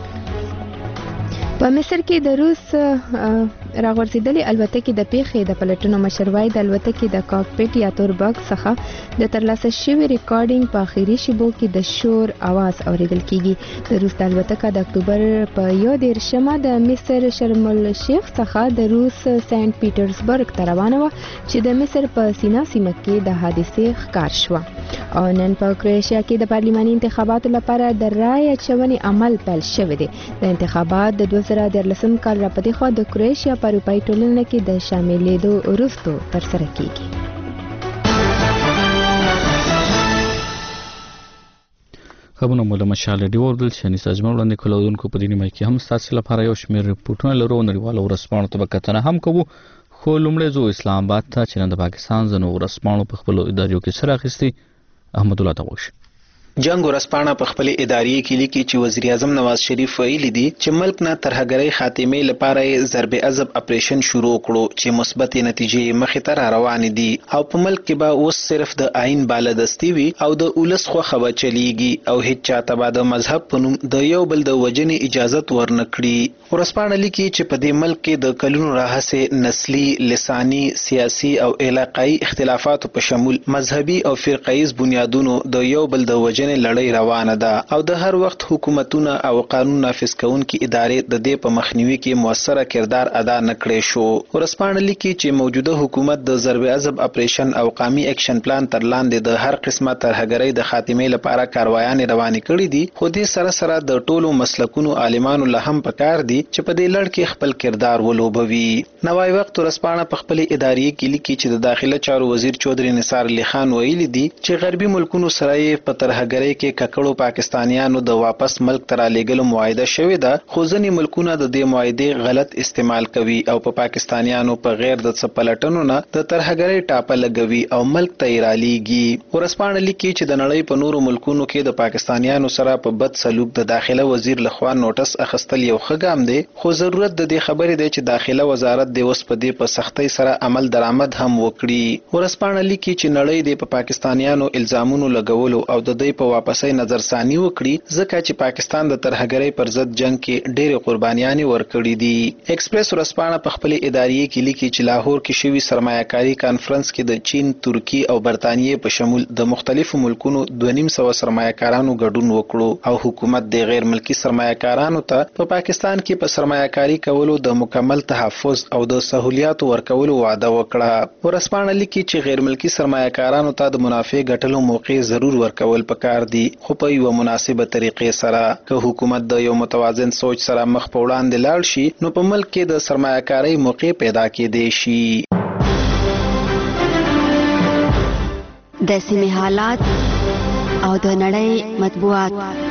په مصر کې د روس راغورځېدلې الوتکې د پیښې د پلټنو مشروعي د الوتکې د کاکپټ یا تور باکس څخه د ترلاسه شوي ریکارډینګ په اخیری شیبو کې د شور आवाज اوریدل کیږي. د روس د الوتکه د اکتوبر په یو دیرشمه د مصر شرم الشیخ څخه د روس سنت پیټرزبرګ ته روانه وه چې د مصر په سینا سیمه کې د حادثې ښکار شوه. او نن په کروشیا کې د پارلماني انتخاباتو لپاره د رای اچونې عمل پیل شوی دی. د انتخابات د دوه زره دیارلسم کال راپدې خوا د کروشیا په اروپایي ټولنه کې د شاملېدو وروسته ترسره کیږي. خبرونه مو له مشال ریډیو ورډل چې نساء جمال وړاندې کولونکو په دې نیمه کې هم ستاسو لپاره یو شمېر ریپورتونه لرو. نړیوالو ورځپاڼو ته به کتنه هم کوو خو لومړی ځو اسلام آباد ته چې نن د پاکستان ځینو ورځپاڼو په خپلو اداریو کې سر اخیستی. احمد الله ته وښي. جنگ ورسپانه په خپل اداري کې لیکي چې وزیر اعظم نواز شریف ویلي دي چې ملک نه ترهګرۍ خاتمې لپاره ضرب عضب اپریشن شروع کړو چې مثبت نتیجې مخې ته روان دي او په ملک کې به اوس صرف د آئین بالادستی وي او د اولس خو خبر چلیږي او هیڅ چاته به د مذهب په نوم د یو بل د وجنې اجازه ورنکړي. ورسپانه لیکي چې په دې ملک کې د کلونو راهیسې نسلی، لسانی، سیاسي او علاقائی اختلافاتو په شمول مذهبي او فرقایز بنیادونو د یو بل د وجنې لړۍ روانه ده او د هر وخت حکومتونه او قانون نافذ کوونکي ادارې د دې په مخنیوي کې موثره کردار ادا نکړي شو. ورسپانه لیکي چې موجوده حکومت د ضرب عضب اپریشن او قومي اکشن پلان تر لاندې د هر قسمه ترهګرۍ د خاتمې لپاره کاروایان روانې کړي دي خو دې سره سره د ټولو مسلکونو عالمانو له هم پکار دي چې په دې لړ کې خپل کردار ولوبوي. نوای وخت ورسپانه په خپل اداري کې لیکي چې د داخله چارو وزیر چودري نثار علي خان ویلي دي چې غربي ملکونو سره یې په ترهګرۍ کې ککړو پاکستانیانو د واپس ملک ته رالېږلو معاهده شوې ده خو ځینې ملکونه د دې معاهدې غلط استعمال کوي او په پاکستانیانو په غیر د څه پلټنو نه د ترهګرۍ ټاپه لګوي او ملک ته یې رالېږي. ورسپانه لیکي چې د نړۍ په نورو ملکونو کې د پاکستانیانو سره په بد سلوک د داخله وزیر لخوا نوټس اخیستل یو ښه ګام دی خو ضرورت د دې خبرې دی چې داخله وزارت د اوس په دې په سختۍ سره عمل درآمد هم وکړي. ورسپانه لیکي چې نړۍ د په پاکستانیانو الزامونو لګولو او د دوی په واپسۍ نظرثاني وکړي ځکه چې پاکستان د ترهګرۍ پر ضد جنگ کې ډېرې قربانیانې ورکړي دي. ایکسپریس ورځپاڼه په خپل ادارې کې لیکي چې لاهور کې شوی سرمایه‌کاري کانفرنس کې د چین، ترکی او برتانیې په شمول د مختلفو ملکونو دوه نیم سوه سرمایه‌کارانو ګډون وکړو او حکومت د غیر ملکی سرمایه‌کارانو ته په پاکستان کې په سرمایه‌کاري کولو د مکمل تحفظ او د سہولیاتو ورکولو وعده وکړه. ورځپاڼه لیکي چې غیر ملکی سرمایه‌کارانو ته د منافع ګټلو موقع ضرور ورکول پکار دي خو په یو مناسبه طریقې سره. که حکومت د یو متوازن سوچ سره مخ په وړاندې لاړ شي نو په ملک کې د سرمایه‌کارۍ موقع پیدا کېدای شي. د سیمې حالات او د نړۍ مطبوعات.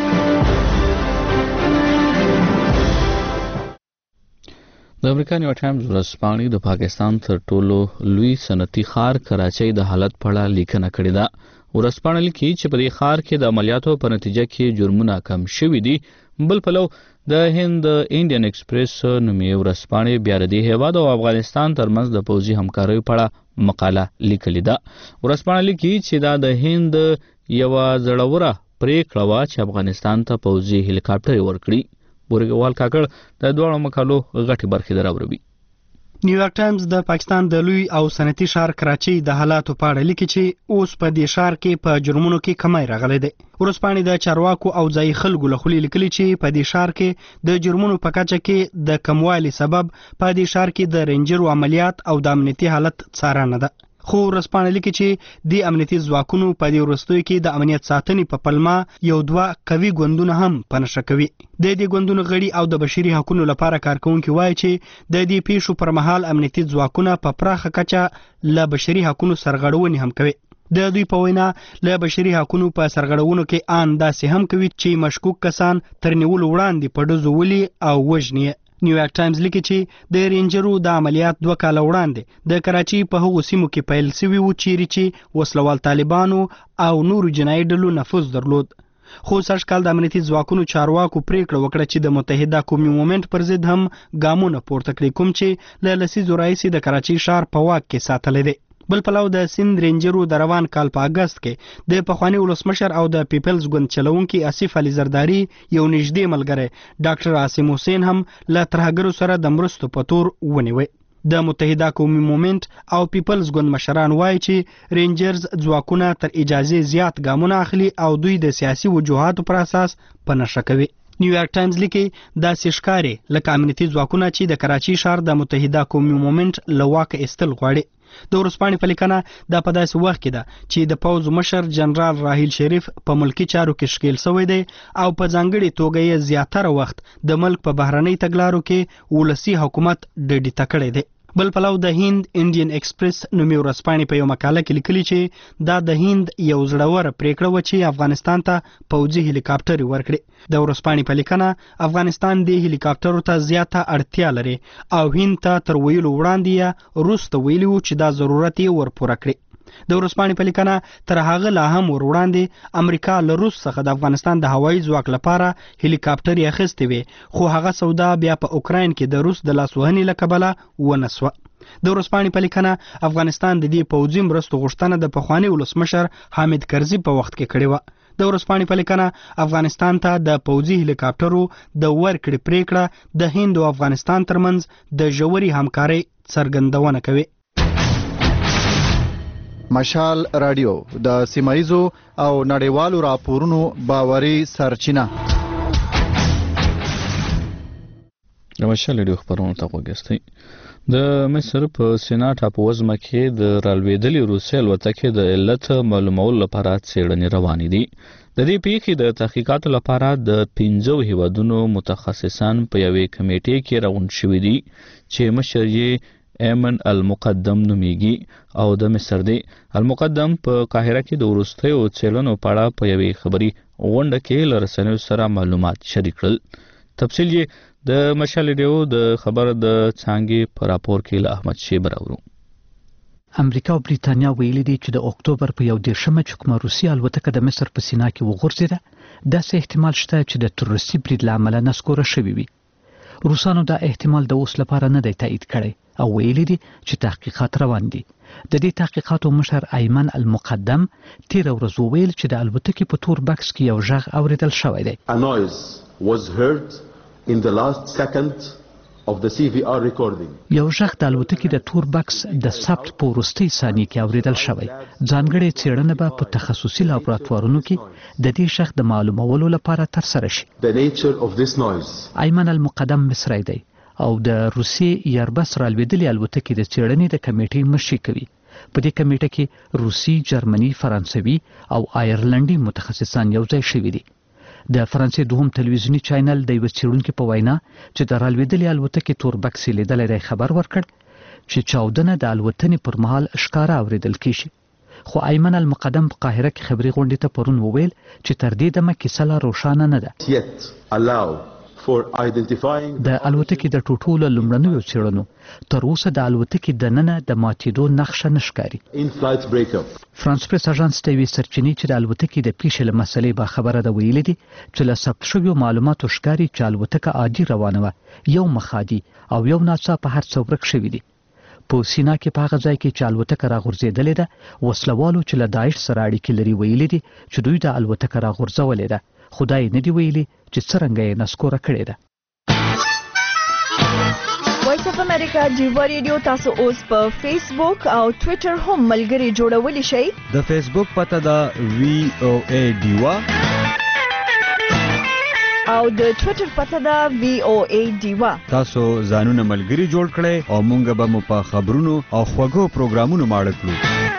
د امریکا نیو ټایمز ورځپاڼې د پاکستان تر ټولو لوی صنعتي ښار کراچۍ د حالت په اړه لیکنه کړې ده. ورځپاڼه لیکي چې په دې ښار کې د عملیاتو په نتیجه کې جرمونه کم شوي دي. بل پلو د هند انډین ایکسپریس نومي ورځپاڼې بیا د دې هیواد او افغانستان ترمنځ د پوځي همکاریو په اړه مقاله لیکلې ده. ورځپاڼه لیکي چې دا د هند یوه زړوره پریکړه وه چې افغانستان ته پوځي هلیکاپټر ورکړي. بورګوال کاکړ د دوه مقالو غټي برخې دراوړي. نیویارک ټایمز د پاکستان د لوی او صنعتي ښار کراچۍ د حالاتو په اړه لیکي چې اوس په دې ښار کې په جرمونو کې کمی راغلی دی. ورځپاڼې د چارواکو او ځایي خلکو له خولې لیکلي چې په دې ښار کې د جرمونو په کچه کې د کموالي سبب په دې ښار کې د رینجرو عملیات او د امنیتي حالت څارنه ده. خو ورځپاڼه لیکي چې د امنیتي ځواکونو په دې وروستیو کې د امنیت ساتنې په پلمه یو دوه قوي ګوندونه هم په نښه کوي. د دې ګوندونو غړي او د بشري حقوقو لپاره کارکونکي وایي چې د دې پیښو پر مهال امنیتي ځواکونه په پراخه کچه له بشري حقوقو سرغړونې هم کوي. د دوی په وینا له بشري حقوقو په سرغړونو کې آن داسې هم کوي چې مشکوک کسان تر نیولو وړاندې په ډزو ولي او وژني. نیویارک ټایمز لیکي چې د رینجرو د عملیات دوه کاله وړاندې د کراچۍ په هغو سیمو کې پیل شوي وو چیرې چې وسلوال طالبانو او نورو جنایي ډلو نفوذ درلود. خو سږ کال د امنیتي ځواکونو چارواکو پریکړه وکړه چې د متحده قومي مومنټ پر ضد هم ګامونه پورته کړي، کوم چې له لسیزو راهیسې د کراچۍ ښار په واک کې ساتلی دی. بل پلو د سند رینجرو د روان کال په اگست کې د پخوانی ولسمشر او د پیپلز ګوند چلونکي آصف علي زرداری یو نږدې ملګری ډاکټر عاصم حسین هم له ترهګرو سره د مرستو په تور ونیوی. د متحده قومي مومنټ او پیپلز ګوند مشران وایي چې رینجرز ځواکونه تر اجازې زیات ګامونه اخلي او دوی د سیاسي وجوهاتو پر اساس په نښه کوي. نیویارک ټایمز لیکي داسې ښکاري لکه امنیتي ځواکونه چې د کراچۍ ښار د متحده قومي مومنټ له واکه ایستل غواړي. د ورځپاڼې په لیکنه دا په داسې وخت کې ده چې د پوځ مشر جنرال راحیل شریف په ملکی چارو کې ښکیل شوی دی او په ځانګړې توګه یې زیاتره وخت د ملک په بهرنۍ تګلارو کې ولسي حکومت ډډې ته کړی دی. بل پلو د هند انډین ایکسپریس نومي ورځپاڼې په یو مقاله کې لیکلي چې دا د هند یو زړوره پریکړه وه چې افغانستان ته پوځي هلیکاپټر ورکړي. د ورځپاڼې په لیکنه افغانستان د هلیکاپټرو ته زیاته اړتیا لري او هند ته تر ویلو وړاندې یې وروسته ویلي وو چې دا ضرورت یې ورپوره کړي. د ورځپاڼې په لیکنه تر هغه لا هم ور وړاندې امریکا له روس څخه د افغانستان د هوایي ځواک لپاره هلیکاپټر یې اخیستې وي، خو هغه سودا بیا په اوکراین کې د روس د لاسوهنې له کبله ونه سوه. د ورځپاڼې په لیکنه افغانستان د دې پوځي مرستو غوښتنه د پخواني ولسمشر حامد کرزي په وخت کې کړې وه. د ورځپاڼې په لیکنه افغانستان ته د پوځي هلیکاپټرو د ورکړې پریکړه د هند او افغانستان ترمنځ د ژورې همکارۍ څرګندونه کوي. مشال رادیو د سیمایزو او نړیوالو راپورونو باوري سرچینه. د مشال رادیو خبرونه ته وګورئ. د مصر په سینا ټاپو وزمه کې د رالوېدلې روسي الوتکې د علت معلومولو لپاره څېړنې روانې دي. د دې پیښې د تحقیقاتو لپاره د پنځو هیوادونو متخصصان په یوې کمیټې کې راغونډ شوي دي چې مشر یې ایمن المقدم نومیږي او د مصر دی. المقدم په قاهره کې د وروستیو څېړنو په اړه په یوې خبري غونډه کې له رسنیو سره معلومات شریک کړل. تفصیل یې د مشال رادیو د خبر د څانګې په راپور کې له احمد شیبر اورو. امریکا او بریتانیا ویلي دي چې د اکتوبر په یو دیرشمه چې کومه روسي الوتکه د مصر په سینا کې وغورځېده، داسې احتمال شته چې د تروریستي برید له امله نسکوره شوې وي. روسانو دا احتمال د اوس لپاره نه دی تایید کړی او ویلي دي چې تحقیقات روان دي. د دې تحقیقاتو مشر ایمن المقدم تیره ورځ وویل چې د الوتکې په تور بکس کې یو غږ اوریدل شوی دی. A noise was heard in the last second of the C V R recording. یو غږ د الوتکې د تور بکس د ثبت په وروستۍ ثانیې کې اوریدل شوی. ځانګړې څېړنه به په تخصصي لابراتوارونو کې د دې غږ د معلومولو لپاره ترسره شي. The nature of this noise. ایمن المقدم مصری دی او د روسي ایربس رالوېدلې الوتکې د څېړنې د کمیټې مشري کوي. په دې کمیټه کې روسي، جرمني، فرانسوي او آیرلنډي متخصصان یو ځای شوي دي. د فرانسې دوهم تلویزیونی چینل د یو څېړونکي په وینا چې د رالوېدلې الوتکې تور بکس لیدلی دی خبر ورکړ چې چاودنه د الوتنې پر مهال ښکاره اوریدل کیږي. خو ایمن المقدم په قاهره کې خبري غونډې ته پرون وویل چې تر دې دمه کیسه لا روښانه نه ده. for identifying د الوتکې د ټوټولو لومړنیو څېړنو تر اوسه د الوتکې دننه د ماتېدو نښه نه ښکاري. in flight breakup فرانس پریس اژانس ته یوې سرچینې چې د الوتکې د پیښې له مسلې باخبره ده ویلي دي چې له ثبت شویو معلوماتو ښکاري چې الوتکه عادي روانه وه، یو مخادي او یو ناڅاپه هر څه ورک شوي دي. په سینا کې په هغه ځای کې چې الوتکه راغورځېدلې ده وسلوالو چې له داعش سره اړیکې لري ویلي دي چې دوی د الوتکه راغورځولې ده، خدای نه دی ویلي چې څرنګه یې نسکوره کړې ده. وایس اف امریکا ډیوا ریډیو تاسو اوس په فیسبوک او ټوئیټر هم ملګري جوړولی شئ. د فیسبوک پته ده وی او ای ډیوا او د ټوئیټر پته ده وی او ای ډیوا. تاسو ځانونه ملګري جوړ کړئ او مونږ به مو په خبرونو او خوږو پروګرامونو ماړه کړو.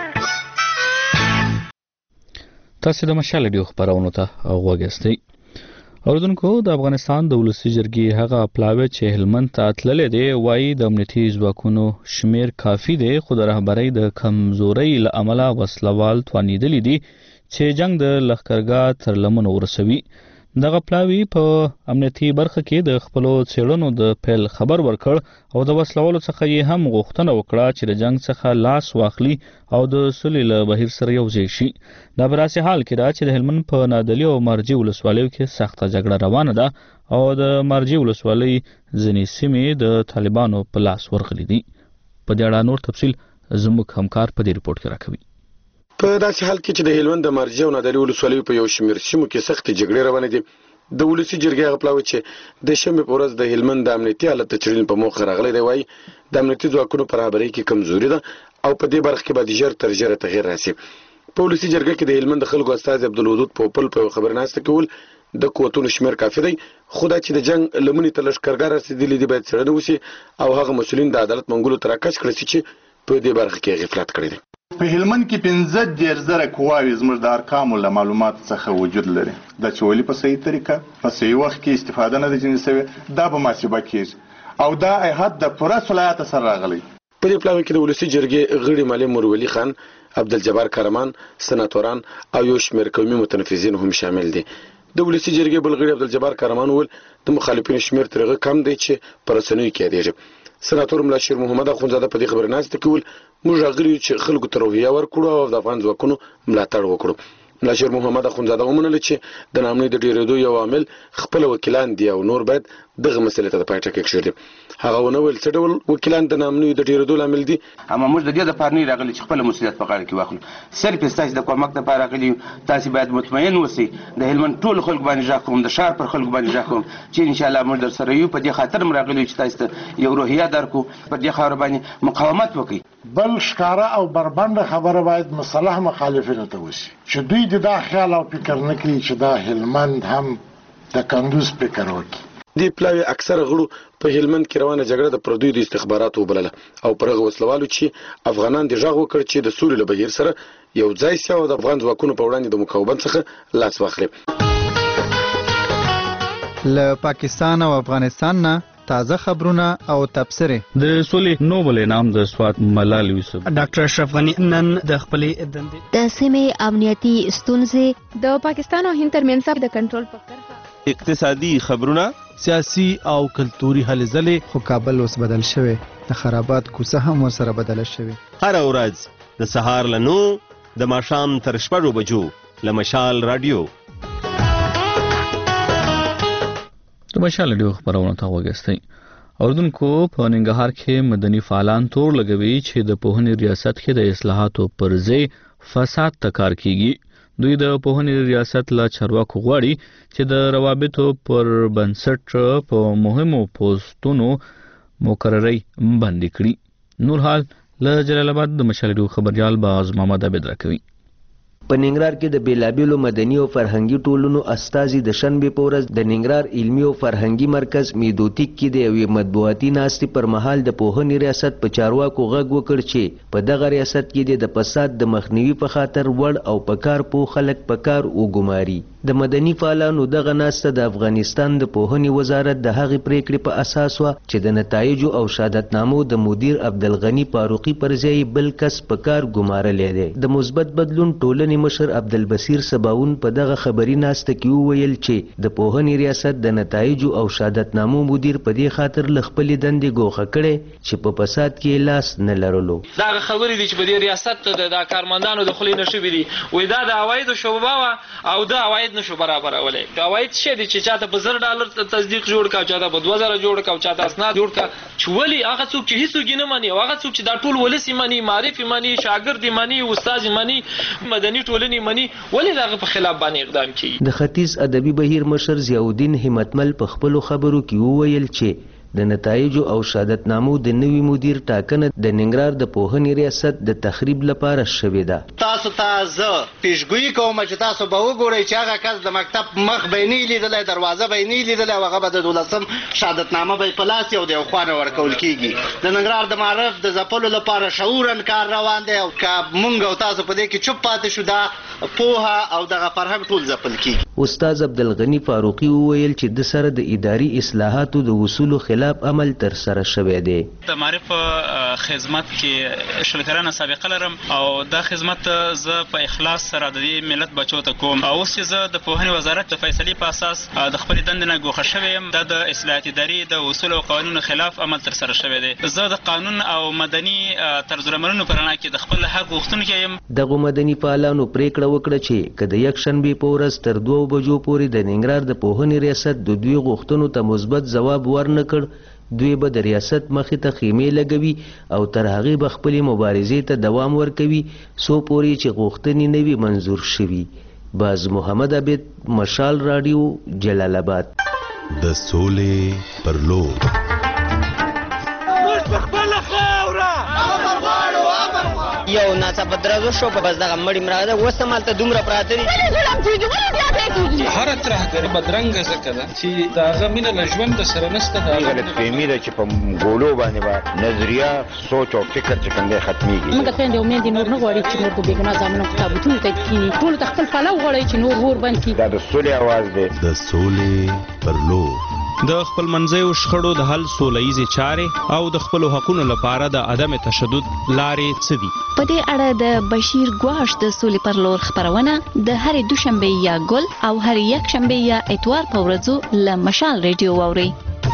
تاسو د مشال ډیو خبرونو ته غوږ یاستئ. اوردونکو د افغانستان د ولسی جرګې هغه پلاوی چې هلمند ته تللې دی وایي د امنیتي ځواکونو شمیر کافي دی، خو د رهبرۍ د کمزورۍ له امله وسلوال توانېدلي دي چې جنگ د لښکرګاه تر لمنو ورسوي. دغه پلاوی په امنیتي برخه کې د خپلو څېړنو د پیل خبر ورکړ او د وسلوالو څخه یې هم غوښتنه وکړه چې د جنگ څخه لاس واخلي او د سولې له بهیر سره یوځای شي. دا په داسې حال کې ده چې د هلمند په نادلي او مرجې ولسوالیو کې سخته جګړه روانه ده او د مرجې ولسوالۍ ځینې سیمې د طالبانو په لاس ورغلي دي. په دې اړه نور تفصیل زموږ همکار په دې رپورټ کې راکوي. په داسې حال کې چې د هلمند د مرجې او نادلي ولسوالیو په یو شمېر سیمو کې سختې جګړې روانې دي، د ولسي جرګې هغه پلاوی چې د شنبې په ورځ د هلمند د امنیتي حالت د څېړنې په موخه راغلی دی وایي د امنیتي ځواکونو په رهبرۍ کې کمزوري ده او په دې برخه کې باید ژر تر ژره تغیر راسي. په ولسي جرګه کې د هلمند د خلکو استازي عبدالودود پوپل په خبرناسته کول د قوتونو شمیر کافي دی، خو دا چې د جنگ لمنې ته لښکرګاه رسېدلي دي باید څېړنه وشي او هغه مسؤلین د عدالت منګولو ته راکش کړي چې په دې برخه کې غفلت کړی دی. په هلمند کې پنځه دېرش زره قواوې زموږ د ارقامو له معلوماتو څخه وجود لري. دا چې ولې په صحیح طریقه په صحیح وخت کې استفاده نه ده ځینې سوې، دا به محاسبه کېږي او دا ایهات د پوره صلاحیت سره راغلی. په دې پلاوي کې د ولسي جرګې غړي معلم مرولی خان، عبدالجبار کرمان، سناتوران او یو شمېر قومي متنفذین هم شامل دي. د ولسي جرګې بل غړي عبدالجبار کرمان وویل د مخالفینو شمېر تر هغه کم دی چې په رسنیو کې یادېږي. سناتور ملا شیر محمد اخونزاده په دې خبرناسته کې وویل موږ راغلي یو چې خلکو ته روحیه ورکړو او د افغان ځواکونو ملاتړ وکړو. ملا شیر محمد اخونزاده ومنله چې د ناامنۍ د ډېرېدو یو عامل خپل وکیلان دي او نور باید دغه مسلې ته د پای ټکی کېږدي. هغه ونه ویل څه ډول وکیلان د ناامنیو د ډېرېدو لامل دي. اما موږ د دې دپاره نه راغلي چې خپله مسؤلیت په غاړه کې واخلو، صرف ستاسې د کومک دپاره راغلي یو. تاسې باید مطمئن اوسئ د هلمند ټولو خلکو باندې غږ کوم، د ښار پر خلکو باندې غږ کوم چې انشاءالله موږ در سره یو. په دې خاطر م راغلي یو چې تاسې ته یو روحیه درکړو، پر دې خاوره باندې مقاومت وکړئ. بل ښکاره او بربنډه خبره باید مصالح مخالفینو ته وشي چې دوی د دا خیال او فکر نه کړي چې دا هلمند هم د کندوز فکر وکړي. دې پلاوی اکثره غړو په هلمند کې روانه جګړه د پردیو د استخباراتو وبلله او پر هغه وسلوالو چې افغانان د غږ وکړ چې د سولې له بهیر سره یو ځای سي او د افغان ځواکونو په وړاندې د مقاومت څخه لاس واخلي. له پاکستان او افغانستان نه تازه خبرونه او تبصره. د سولې نوبل انعام د سوات ملال یوسف ډاکټر اشرف غنی نن د خپلې دندې د سیمې امنیتي ستونزې د پاکستان او هند ترمنځ د کنټرول په کرښه اقتصادي خبرونه، سیاسي او کلتوري هلې ځلې. خو کابل اوس بدل شوی، د خرابات کوڅه هم ورسره بدله شوې. هره ورځ د سهار له نو د ماښام تر شپږو بجو له مشال راډیو. د مشال راډیو خبرونه ته وګورئ. اوردونکو په ننګرهار کې مدني فعالان تور لګوي چې د پوهنې ریاست کې د اصلاحاتو پر ځای فساد ته کار کیږي. دوی د پوهنې ریاست له چارواکو غواړي چې د روابطو پر بنسټ په مهمو پوسټونو مقرري باندې کړي. نور حال له جلال آباد د مشال راډیو خبريال باز محمد عبد راکوي. په ننګرهار کې د بیلابیلو مدني او فرهنګي ټولنو استازي د شنبې په ورځ د ننګرهار علمي او فرهنګي مرکز میدوتیک کې د یوې مطبوعاتي ناستې پر مهال د پوهنې ریاست په چارواکو غږ وکړ چې په دغه ریاست کې د فساد د مخنیوي په خاطر وړ او په کار پوه خلک په کار وګماري. د مدني فعالانو دغه ناسته د افغانستان د پوهنې وزارت د هغې پریکړې په اساس وه چې د نتایجو او شهادتنامو د مدیر عبدالغني فاروقي پر ځای بل کس په کار ګمارلی دی. د مثبت بدلون ټولنې مشر عبدالبصیر سباون په دغه خبري ناسته کې وویل چې د پوهنې ریاست د نتایجو او شهادتنامو مدیر په دې خاطر له خپلې دندې ګوښه کړی چې په فساد کې لاس نه لرلو. دا خبرې دي چې په دې ریاست ته د کارمندانو د خولې نه شوي دي، وایي دا د عوایدو شعبه وه او دا عواید نشو برابرولی. عواید څه دي چې چاته په زر ډالر تصدیق جوړ کا، چاته په دوه زره جوړ کا، چاته اسناد جوړ کا، چې ولې هغه څوک چې هیڅوک یې نه مني او هغه څوک چې دا ټول ولس یې مني، معرف یې مني، شاګرد یې مني، استاد یې مني، مدني ټولنې مني، ولې د هغه په خلاف باندې اقدام کوي؟ د ختیځ ادبي بهیر مشر ضیاءالدین همتمل په خپلو خبرو کې وویل چې د نتایجو او شهادتنامو د نوي مدیر ټاکنه د ننګرهار د پوهنې ریاست د تخریب لپاره شوې ده. تاسو ته زه پیشګویي کوم چې تاسو به وګورئ چې هغه کس د مکتب مخ به یې نه لیدلی، دروازه به یې نه لیدلی او هغه به د دولسم شهادتنامه به یې په لاس یو د یو خوا نه ورکول کېږي. د ننګرهار د معرف د ځپلو لپاره شعورن کار روان دی او که مونږ او تاسو په دې کې چوپ پاتې شو، دا پوهه او دغه فرهنګ ټول ځپل کېږي. استاد عبدالغني فاروقي وویل چې د سره د اداري اصلاحاتو د وصولو خلاف عمل تر سره شوی دی. د معرف خدمت کې شل کلنه سابقه لرم او دا خدمت زه په اخلاص سره د دې ملت بچو ته کوم. او اوس چې زه د پوهنې وزارت د فیصلې په اساس د خپلې دندې نه ګوښه شوی یم، دا د اصلاحات اداري د اصولو او قوانینو خلاف عمل تر سره شوی دی. زه د قانون او مدني طرزالعملونو په رڼا کې د خپل حق غوښتونکی یم. دغو مدني فعالانو پریکړه وکړه چې که د یکشنبې په ورځ تر دوو بجو پورې د ننګرهار د پوهنې ریاست د دوی غوښتنو ته مثبت ځواب ورنه کړ، دوی به د ریاست مخې ته خیمې لګوي او تر هغې به خپلې مبارزې ته دوام ورکوي څو پورې چې غوښتنې نه وي منظور شوي. باز محمد عبید، مشال راډیو، جلال آباد. د سولې پر لور یو ناڅاپه درز وشو، په بس دغه مړي مړه ده، اوس همالته دومره پراته دي. هره ترهګري بدرنګه ځکه ده چې د هغه مینه له ژوند سره نشته. دا غلطفهمي ده چې په ګولو باندې به نظریه، سوچ او فکر چې کوم دی ختمېږي. موږ خویندې او میندې نور نه غواړي چې نور د بېګناه زامنو په تابوتونو ته کښېني، ټولو ته خپل پلو غواړي چې نور اور بند کړي. دا د سولې اواز دی. د سولې پر لور د خپلمنځیو شخړو د حل سوله ییزې چارې او د خپلو حقونو لپاره د عدم تشدد لارې څه دي؟ په دې اړه د بشیر ګواش د سولې پر لور خپرونه د هرې دوشنبې یا ګل او هرې یکشنبې یا اتوار په ورځو له مشال ریډیو واورئ.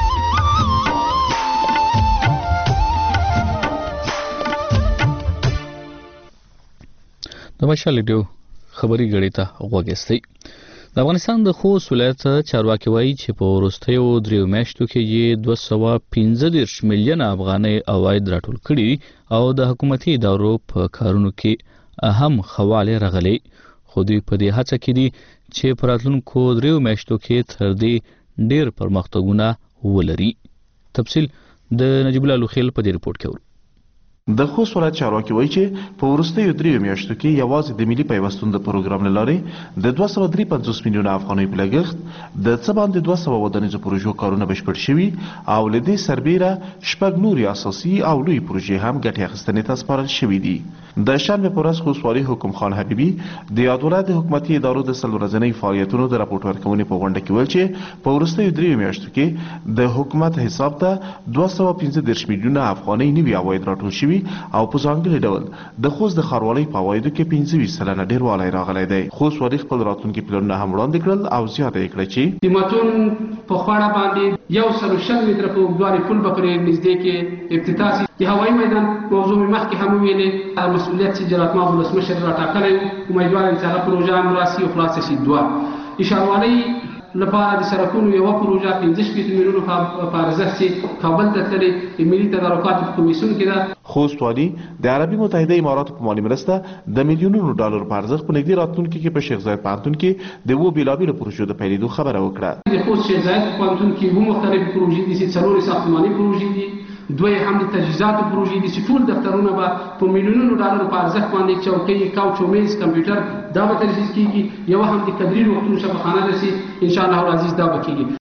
د مشال ریډیو خبري غړي ته وګورئ. د افغانستان د خوست ولایت چارواکي وایي چې په وروستیو دریو میاشتو کې یې دوه سوه پنځه دېرش میلیونه افغانۍ عواید راټول کړي او د حکومتي ادارو په کارونو کې اهم خواله راغلي، خو دوی په دې هڅه کې دي چې په راتلونکو دریو میاشتو کې تر دې ډېر پرمختګونه ولري. تفصیل د نجیب الله لوخیل په دې رپورټ کې ورو. د خوست ولایت چارواکي وایي چې په وروستیو دریو میاشتو کې یوازې د ملي پیوستون د پروګرام له لارې د دوه سوه درې پنځوس میلیونه افغانۍ په لګښت د څه باندې دوه سوه ودانیزو پروژو کارونه بشپړ شوي او له دې سربیره شپږ نورې اساسي او لوی پروژې هم ګټې اخیستنې ته سپارل شوي دي. د شنبې په ورځ خوست والي حکم خان حبیبي د یاد ولایت د حکومتي ادارو د څلور ورځنۍ فعالیتونو د راپورټ ورکونې په غونډه کې ویل چې په وروستیو دریو میاشتو کې د حکومت حساب ته دوه سوه پنځه دېرش میلیونه افغانۍ نوي عواید راټول شوي او په ځانګړي ډول د خوست د ښاروالۍ په عوایدو کې پنځه ویشت سلنه ډېروالی راغلی دی. خوست والي خپل راتلونکي پلانونه هم وړاندې کړل او زیاته یې کړه چې د متون په خوړه باندې یو سل او شل متره په اوږدوالي پل به پرې نږدې کې افتتاح شي. د هوایي میدان موضوع مې مخکې هم وویلې، مسؤلیت چې جلالتمآب ولسمشر راټاکلی و، امیدوار یم چې هغه پروژه هم راسي او خلاصه شي. دوه د ښاروالۍ لپاره د سړکونو یوه پروژه پنځه شپېته میلیونو په ارزښت چې کابل ته تللې د ملي تدارکاتو په کمیسیون کې ده. خوست والي د عربي متحده اماراتو په مالي مرسته د میلیونونو ډالر په ارزښت په نږدې راتلونکي کې په شیخ زاید پوهنتون کې د اووه بېلابېلو پروژو د پیلېدو خبره وکړه. د خوست شیخ زاید پوهنتون کې اووه مختلفې پروژې دي چې څلور یې ساختماني پروژې دي، دوی هم د تجهیزاتو پروژې دي چې ټول دفترونه به په میلیونونو ډالرو په ارزښت باندې چوکۍ، کاوچ او میز، کمپیوټر دا به تجهیز کیږي. یو هم د کدري روغتون شفاخانه ده چې انشاءالله العزیز دا به کیږي.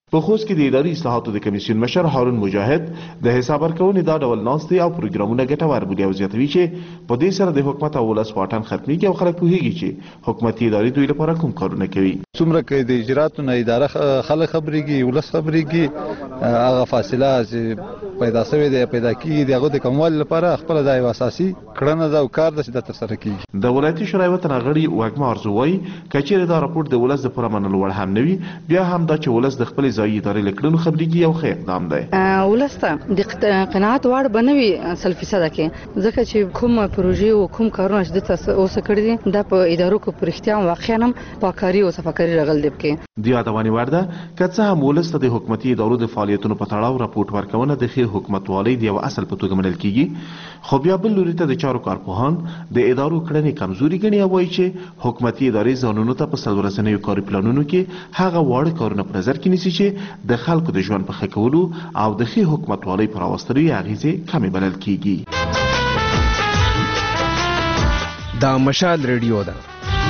په خوست کې د اداري اصلاحاتو د کمیسیون مشر هارون مجاهد د حساب ورکونې دا ډول ناستې او پروګرامونه ګټور بولي او زیاتوي چې په دې سره د حکومت او ولس واټن ختمېږي او خلک پوهېږي چې حکومتي ادارې دوی لپاره کوم کارونه کوي. څومره کې د اجراتو نه اداره خلک خبرېږي ولس خبرېږي هغه فاصله چې پیدا شوې ده پیدا کیږي د هغه د کموالي لپاره خپل د اساسي کړنه ده او کار ده چې د ترسره کیږي. د ولایتي شورای وطن غړي واګما ارزو وایي کچېره دا راپور د ولس د پوره منلو وړ هم نه وي بیا هم دا چې ولس د خپل ځایي ادارې له کړنو خبرېږي او ښه اقدام دی. ولس ته د قناعت وړ بنوي سل فیصده کې ځکه چې کوم پروژې او کوم کارونه چې د اوسه کړی دي دا په ادارو کې پر اختیار واقعا هم پاکاري او صفاکاري راغل دی کې د یادونې وړ ده که څه هم ولس ته د حکومتي ادارو د فعالیتونو په تړاو راپورټ ورکونه د ښې حکومتوالۍ د یو اصل په توګه منل کیږي خو بیا بل لوري ته د چارو کارپوهان د ادارو کړنې کمزوري ګڼي او وایي چې حکومتي ادارې ځانونو ته په څلور رسنیو کاري پلانونو کې هغه واړه کارونه په نظر کې نیسي چې د خلکو د ژوند په ښه کولو او د ښې حکومتوالۍ په راوستلو یې اغېزې کمې بلل کیږي. دا مشال ریډیو ده.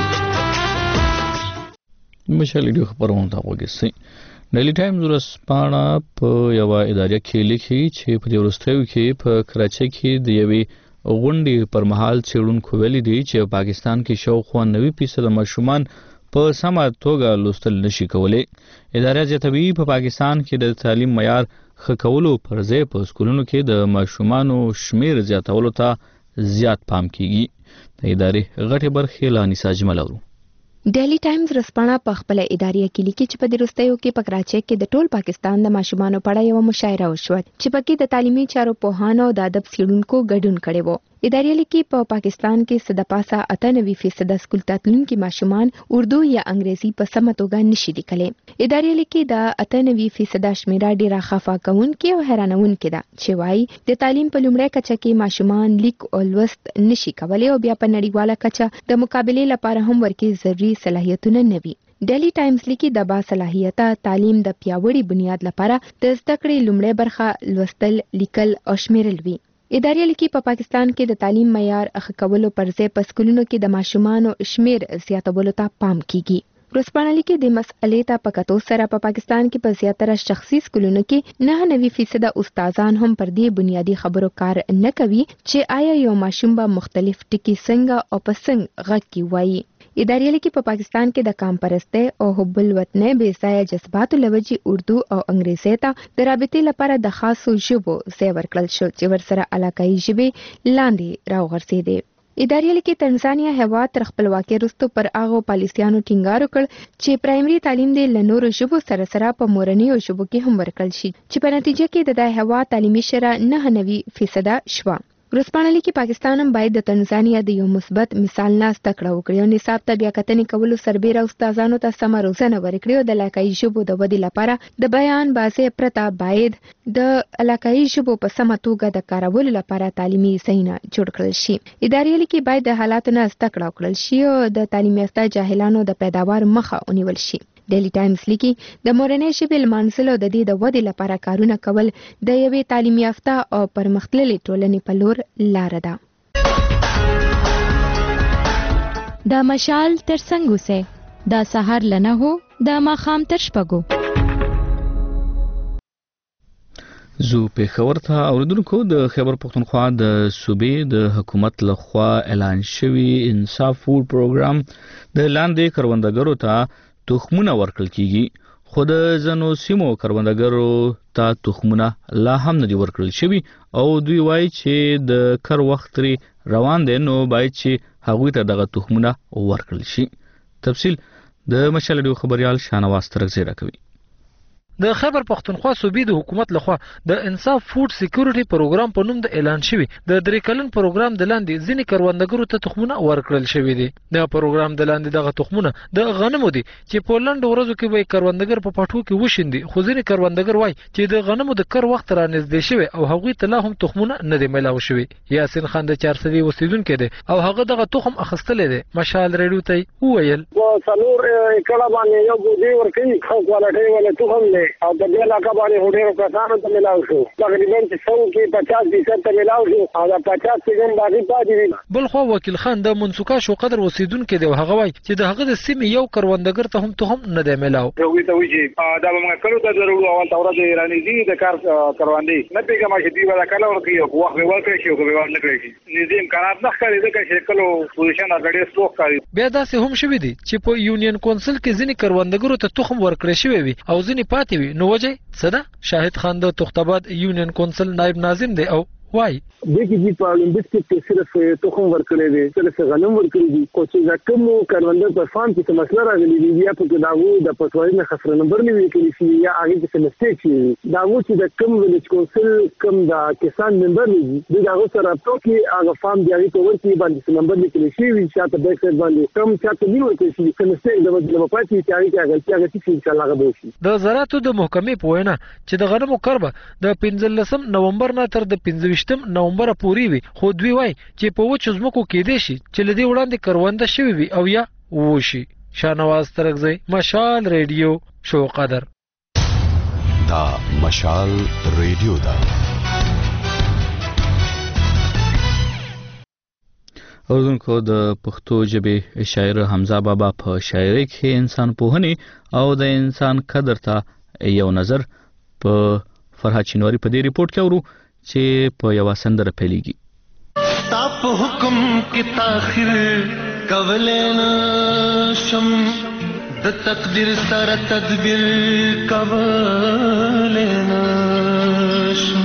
مشال ریډیو خبرونه ته وګورئ. ډیلی ټایمز ورځپاڼه په یو ادارې کې لیکي چې په دې وروستیو کې په کراچۍ کې د یوې غونډې پر مهال څېړونکو ویلي دي چې پاکستان کې شاوخوا نوي فیصده ماشومان په سمه توګه لوستل نشي کولی. ادارې زیاتوي په پاکستان کې د تعلیم معیار ښه کولو پر ځای په سکولونو کې د ماشومانو شمیر زیاتولو ته زیات پام کیږي. د ادارې غټې برخې لا نسا اجمل اورو. ډیلی ټایمز رسپانه په خپل ادارې کې لیکي چې په دې وروستیو کې په کراچۍ کې د ټول پاکستان د ماشومانو په اړه یو مشاعره وشوه چې پکې د تعلیمي چارو پوهانو او د ادب څېړونکو ګډون کړی و. ادارې لیکي په پاکستان کې څه د پاسه اته نوي فیصده سکول ته تلونکي ماشومان اردو یا انګریزي په سمه توګه نشي لیکلی. ادارې لیکي د اته نوي فیصده شمیره ډېره خفه کوونکې او حیرانوونکې ده چې وایي د تعلیم په لومړۍ کچه کې ماشومان لیک او لوست نشي کولی او بیا په نړیواله کچه د مقابلې لپاره هم ورکې ضروري صلاحیتونه نه وي. ډیلی ټایمز لیکي د باصلاحیته تعلیم د پیاوړي بنیاد لپاره د زده کړې لومړۍ برخه لوستل لیکل او شمیرل وي. ادارې لیکي په پاکستان کې د تعلیم معیار ښه کولو پر ځای په سکولونو کې د ماشومانو شمیر زیاتولو ته پام کیږي. ورځپاڼه لیکي د مسئلې ته په کتو سره په پاکستان کې په زیاتره شخصي سکولونو کې نه نوي فیصده استادان هم پر دې بنیادی خبرو کار نه کوي چې آیا یو ماشوم به مختلف ټکي څنګه او په څنګه غږ کې وایي. ادارې لیکي په پاکستان کې د قام پرستۍ او حب الوطنۍ بې ځایه جذباتو له وجې اردو او انګریزي ته د رابطې لپاره د خاصو ژبو ځای ورکړل شو چې ورسره علاقایي ژبې لاندې راوغورځېدې. ادارې لیکي تنزانیا هیواد تر خپلواکۍ وروسته پر هغو پالیسیانو ټینګار وکړ چې پرایمري تعلیم دې له نورو ژبو سره سره په مورنیو ژبو کې هم ورکړل شي چې په نتیجه کې د دې هیواد تعلیمي شرح نه نوي فیصده شوه. ورځپاڼه لیکي پاکستان هم باید د تنزانیا د یو مثبت مثال نه زده کړه وکړي او نصاب ته بیا کتنې کولو سربیره استادانو ته سمه روزنه ورکړي او د علاقایي ژبو د ودې لپاره د بیان بازۍ پرته باید د علاقایي ژبو په سمه توګه د کارولو لپاره تعلیمي ځایونه جوړ کړل شي. ادارې لیکي باید د حالاتو نه زده کړه وکړل شي او د تعلیم یافته جاهلانو د پیداوار مخه ونیول شي. ډیلی ټایمز لیکي د مورنۍ ژبې لمانځلو د دې د ودې لپاره کارونه کول د یوې تعلیم یافته او پرمختللې ټولنې په لور لاره ده. د مشال تر څنګ اوسئ، د سهار له نهو د ماښام تر شپږو. زو پېښور ته اوریدونکو د خیبر پښتونخوا د صوبې د حکومت لخوا اعلان شوی انصاف فوډ پروګرام د لاندې کروندګرو ته تخمونه ورکړل کیږي، خو د ځینو سیمو کروندګرو ته تخمونه لا هم نه دي ورکړل شوي او دوی وایي چې د کر وخت ترې روان دی نو باید چې هغوی ته دغه تخمونه ورکړل شي. تفصیل د مشال ریډیو خبریال شاهنواز ترکزی راکوي. د خیبر پښتونخوا صوبې د حکومت لخوا د انصاف فوډ سکیورټي پروګرام په نوم د اعلان شوی د درې کلن پروګرام د لاندې ځینې کروندګرو ته تخمونه ورکړل شوي دي. د پروګرام د لاندې دغه تخمونه د غنمو دي چې په لنډو ورځو کې به کروندګر په پټو کې وشیندي، خو ځینې کروندګر وایي چې د غنمو د کر وخت را نږدې شوی او هغوی ته لا هم تخمونه نه دي میلاو شوي. یاسین خان د چارسدي اوسیدونکی دی او هغه دغه تخم اخیستلی دی. مشال ریډیو ته وویل څلور ایکړه باندې یو ګودی ورکوي، ښه کوالټۍ والا تخم دی او د دې علاقه باندې هډیرو کسانو ته ملاو شو تقریبا څو کې پچاس فیصد ته ملاو شو او دا پچاس فیصد باقي پاتې دي. بل خو وکیل خان د منسوکا شو قدر اوسیدونکو دی هغه وای چې د هغه د سیمې یو کروندګر ته هم ته هم نه دی ملاو. یو ته وی چې دا موږ کړو ته ضروري او تورا د ایرانی دي د کار کروندې نه پیګه ما چې دی ولا کله ورکی او وخت ورکړي شو کوي ورنه کړی شي نظام امکانات نه ښکاري ځکه چې کله پوزیشن اغړې سلوک کوي. بیا داسې هم شوی دی چې په یونین کونسل کې ځینې کروندګرو ته تخم ورکړی شوی وي او ځینې پاتې وي. نو وجه څه ده؟ شاهد خان د تختاباد یونین کونسل نائب ناظم دی او وای دغه چې په اولمپیک کې صرف تخم ورکړي دي صرف غنم ورکړي دي او چې کوم کروندګر په فارم کې مسله راغلي دي بیا په داغو د پټواري نه خسر نمبر نه ویل شي یا هغه کې مسټیک شي داغو چې د کوم ویلج کونسل کوم د کسان ممبر دي دغه سره ټوکی هغه فارم دی هغه په ورته باندې نمبر لیکل شي وي چې تاسو بیک سایډ باندې کوم چې تاسو ورته شي چې مسټیک د بدله په پاتې چې هغه هغه چې هغه چې ان شاء الله غوښي شي. د زراعتو د محکمې په وینا چې د غنمو کربه د پنځلسم نومبر نه تر د پنځویشتم نومبر پورې وي خو دوی وای چې په وچو ځمکو کې دي شي چې لدی وړاندې کرونده شوی وي او یا وشي. شانواز ترغزی مشال ریډیو شو قدر دا مشال ریډیو دا اوردونکو د پښتو ژبې شاعر حمزه بابا په شاعرۍ کې انسان پوهنې او د انسان قدر ته یو نظر په فرهاد چینواری په دې ریپورت کې ورو چې په یو سندره پیلېږي. تاپ حکم کې تاخير کولین شم د تقدیر سره تدبیر کولین شم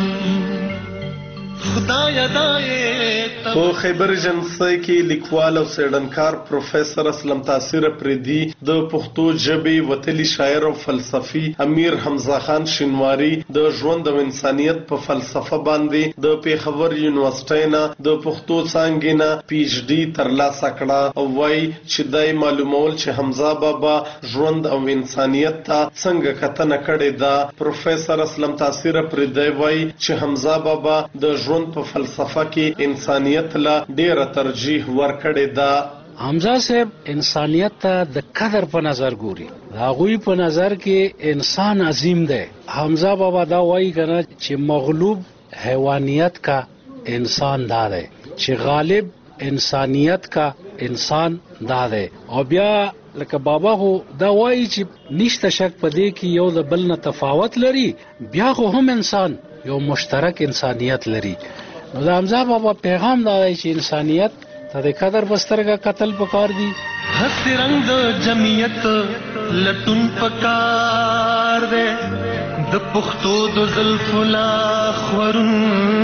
خدای دای په خیبر جنسي کې لیکوال او څېړنکار پروفیسور اسلم تاثیر پردي د پښتو ژبې وتلی شاعر او فلسفي امیر حمزه خان شینواری د ژوند او انسانیت په فلسفه باندې د پیښور یونیورسيټي نه د پښتو څانګې نه پی ایچ ډي ترلاسه کړه او وايي چې دای معلومول چې حمزه بابا ژوند او انسانیت ته څنګه کتنه کړې ده. پروفیسور اسلم تاثیر پردي وايي چې حمزه بابا د ژوند په فلسفه کې انسانیت لا ډیره ترجیح ورکړې ده. حمزه صاحب انسانیت ته د قدر په نظر ګوري. هغوی په نظر کې انسان عظیم دی. حمزه بابا دا وایي کنه چې مغلوب حیوانیت کا انسان دا دی چې غالب انسانیت کا انسان دا دی. او بیا لکه بابا هو دا وایي چې نشته شک پدې کې یو د بل نه تفاوت لري بیا خو هم انسان یو مشترک انسانیت لري. نو د حمزه بابا پیغام دا دی چې انسانیت ته د قدر بسترګه قتل پکار دي. هڅ رنگ د جمعیت لټون پکار دی د پښتو د زلفو لا خورون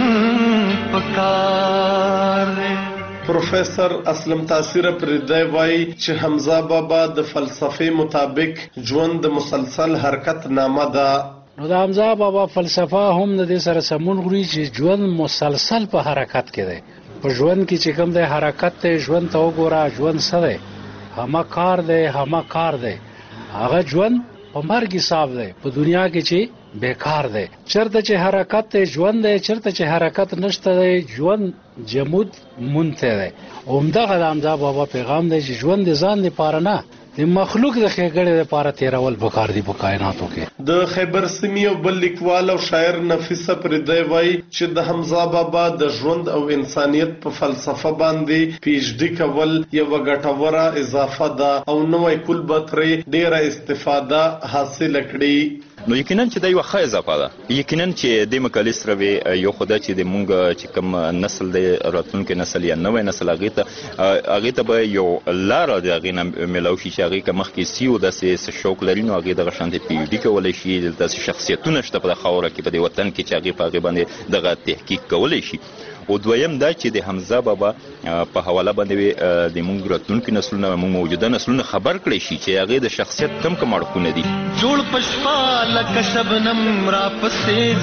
پکار دی. پروفیسور اسلم تاثیر پردی وایي چې حمزه بابا د فلسفې مطابق ژوند د مسلسل حرکت نامه ده. نو د حمزه بابا فلسفه هم د دې سره سمون غوړي چې ژوند مسلسل په حرکت کې دی. په ژوند کې چې کوم دی حرکت ته ژوند ته وګوره ژوند څه دی همه کار دی همه کار دی. هغه ژوند په مرګ حساب دی په دنیا کې چې بیکار دی. چرته چې حرکت ته ژوند دی چرته چې حرکت نشته دی ژوند جمود مونته دی. همدغه د حمزه بابا پیغام دی چې ژوند ځان لپاره نه د مخلوق د ښېګړې لپاره تیرول پکار دي په کائناتو کې. د خیبر سیمې او بل لیکوال او شاعر نفیسه پردی وایي چې د حمزه بابا د ژوند او انسانیت په فلسفه باندې پی ایچ ډي کول یوه ګټوره اضافه ده او نوی کول به ترې ډیره استفاده حاصله کړي. نو یقینا چې دا یو ښه اضافه ده. یقینا چې د مقالې سره به یو خدای چې د مونږ چې کوم نسل دی راتلونکي نسل یا نوې نسل هغې ته هغې ته به یو لاره د هغې نه میلاو شي چې هغې که مخکې سی و داسې شوق لري نو هغې دغه شانتې پی ایچ ډي کولی شي. داسې شخصیتونه شته په د خاوره کې په دې وطن کې چې هغې په هغې باندې دغه تحقیق کولی شي. او دویم دا چې د حمزه بابا په حواله باندې د مونږ راتلونکي نسلونه مونږ موجوده نسلونه خبر کړی شي چې هغې د شخصیت کم کم اړخونه دي. جوړ پشپا لکه شبنم را پسې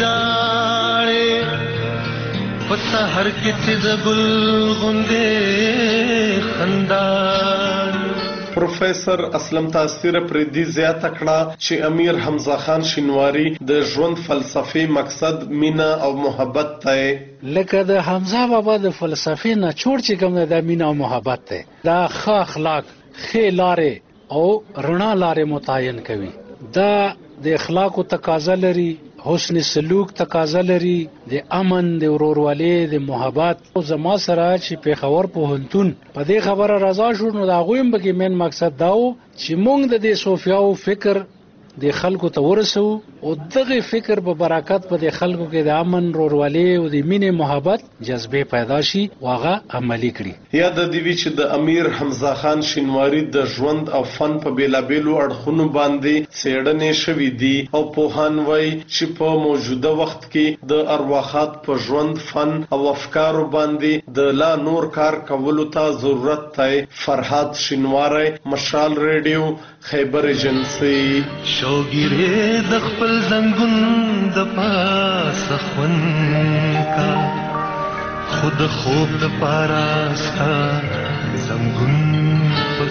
جاړې په سحر کې چې د ګل غوندې خندا. پروفیسور اسلم تاثیر پردي زیاته کړه چې امیر حمزه خان شینواری د ژوند فلسفي مقصد مینا او محبت دی. لکه د حمزه بابا د فلسفې نه چور چې کوم د مینا او محبت دی دا ښه اخلاق ښې لارې او رڼا لارې متعین کوي. دا د اخلاقو تقاضا لري، حسن سلوک تقاضا لري، د امن، د ورورولۍ، د محبت. او زما سره چې پیښور پوهنتون په دې خبره رضا شو، نو دا غویم به کې مین مقصد دا و چې موږ د دې صوفیاو فکر د خلکو ته ورسو او دغه فکر په برکت په د خلکو کې د امن، ورورولۍ او د مینې محبت جذبه پیدا شي واغه عملی کړي. یا د دیوی چې د امیر حمزه خان شینواری د ژوند او فن په بیلابیلو اړخونو باندې څېړنې شوې دي او پوهان وایي چې په موجوده وخت کې د ارواحات په ژوند، فن او افکارو باندې د لا نور کار کولو ته ضرورت دی. فرهاد شینواری، مشال ریډیو، خیبر ایجنسی. شوګیره د خپل زنګون د پاسه خون کا خود خوب د پاراستا زنګون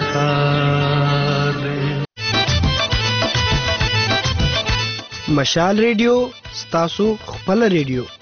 پکار دے. مشال ریډیو ستاسو خپل ریډیو.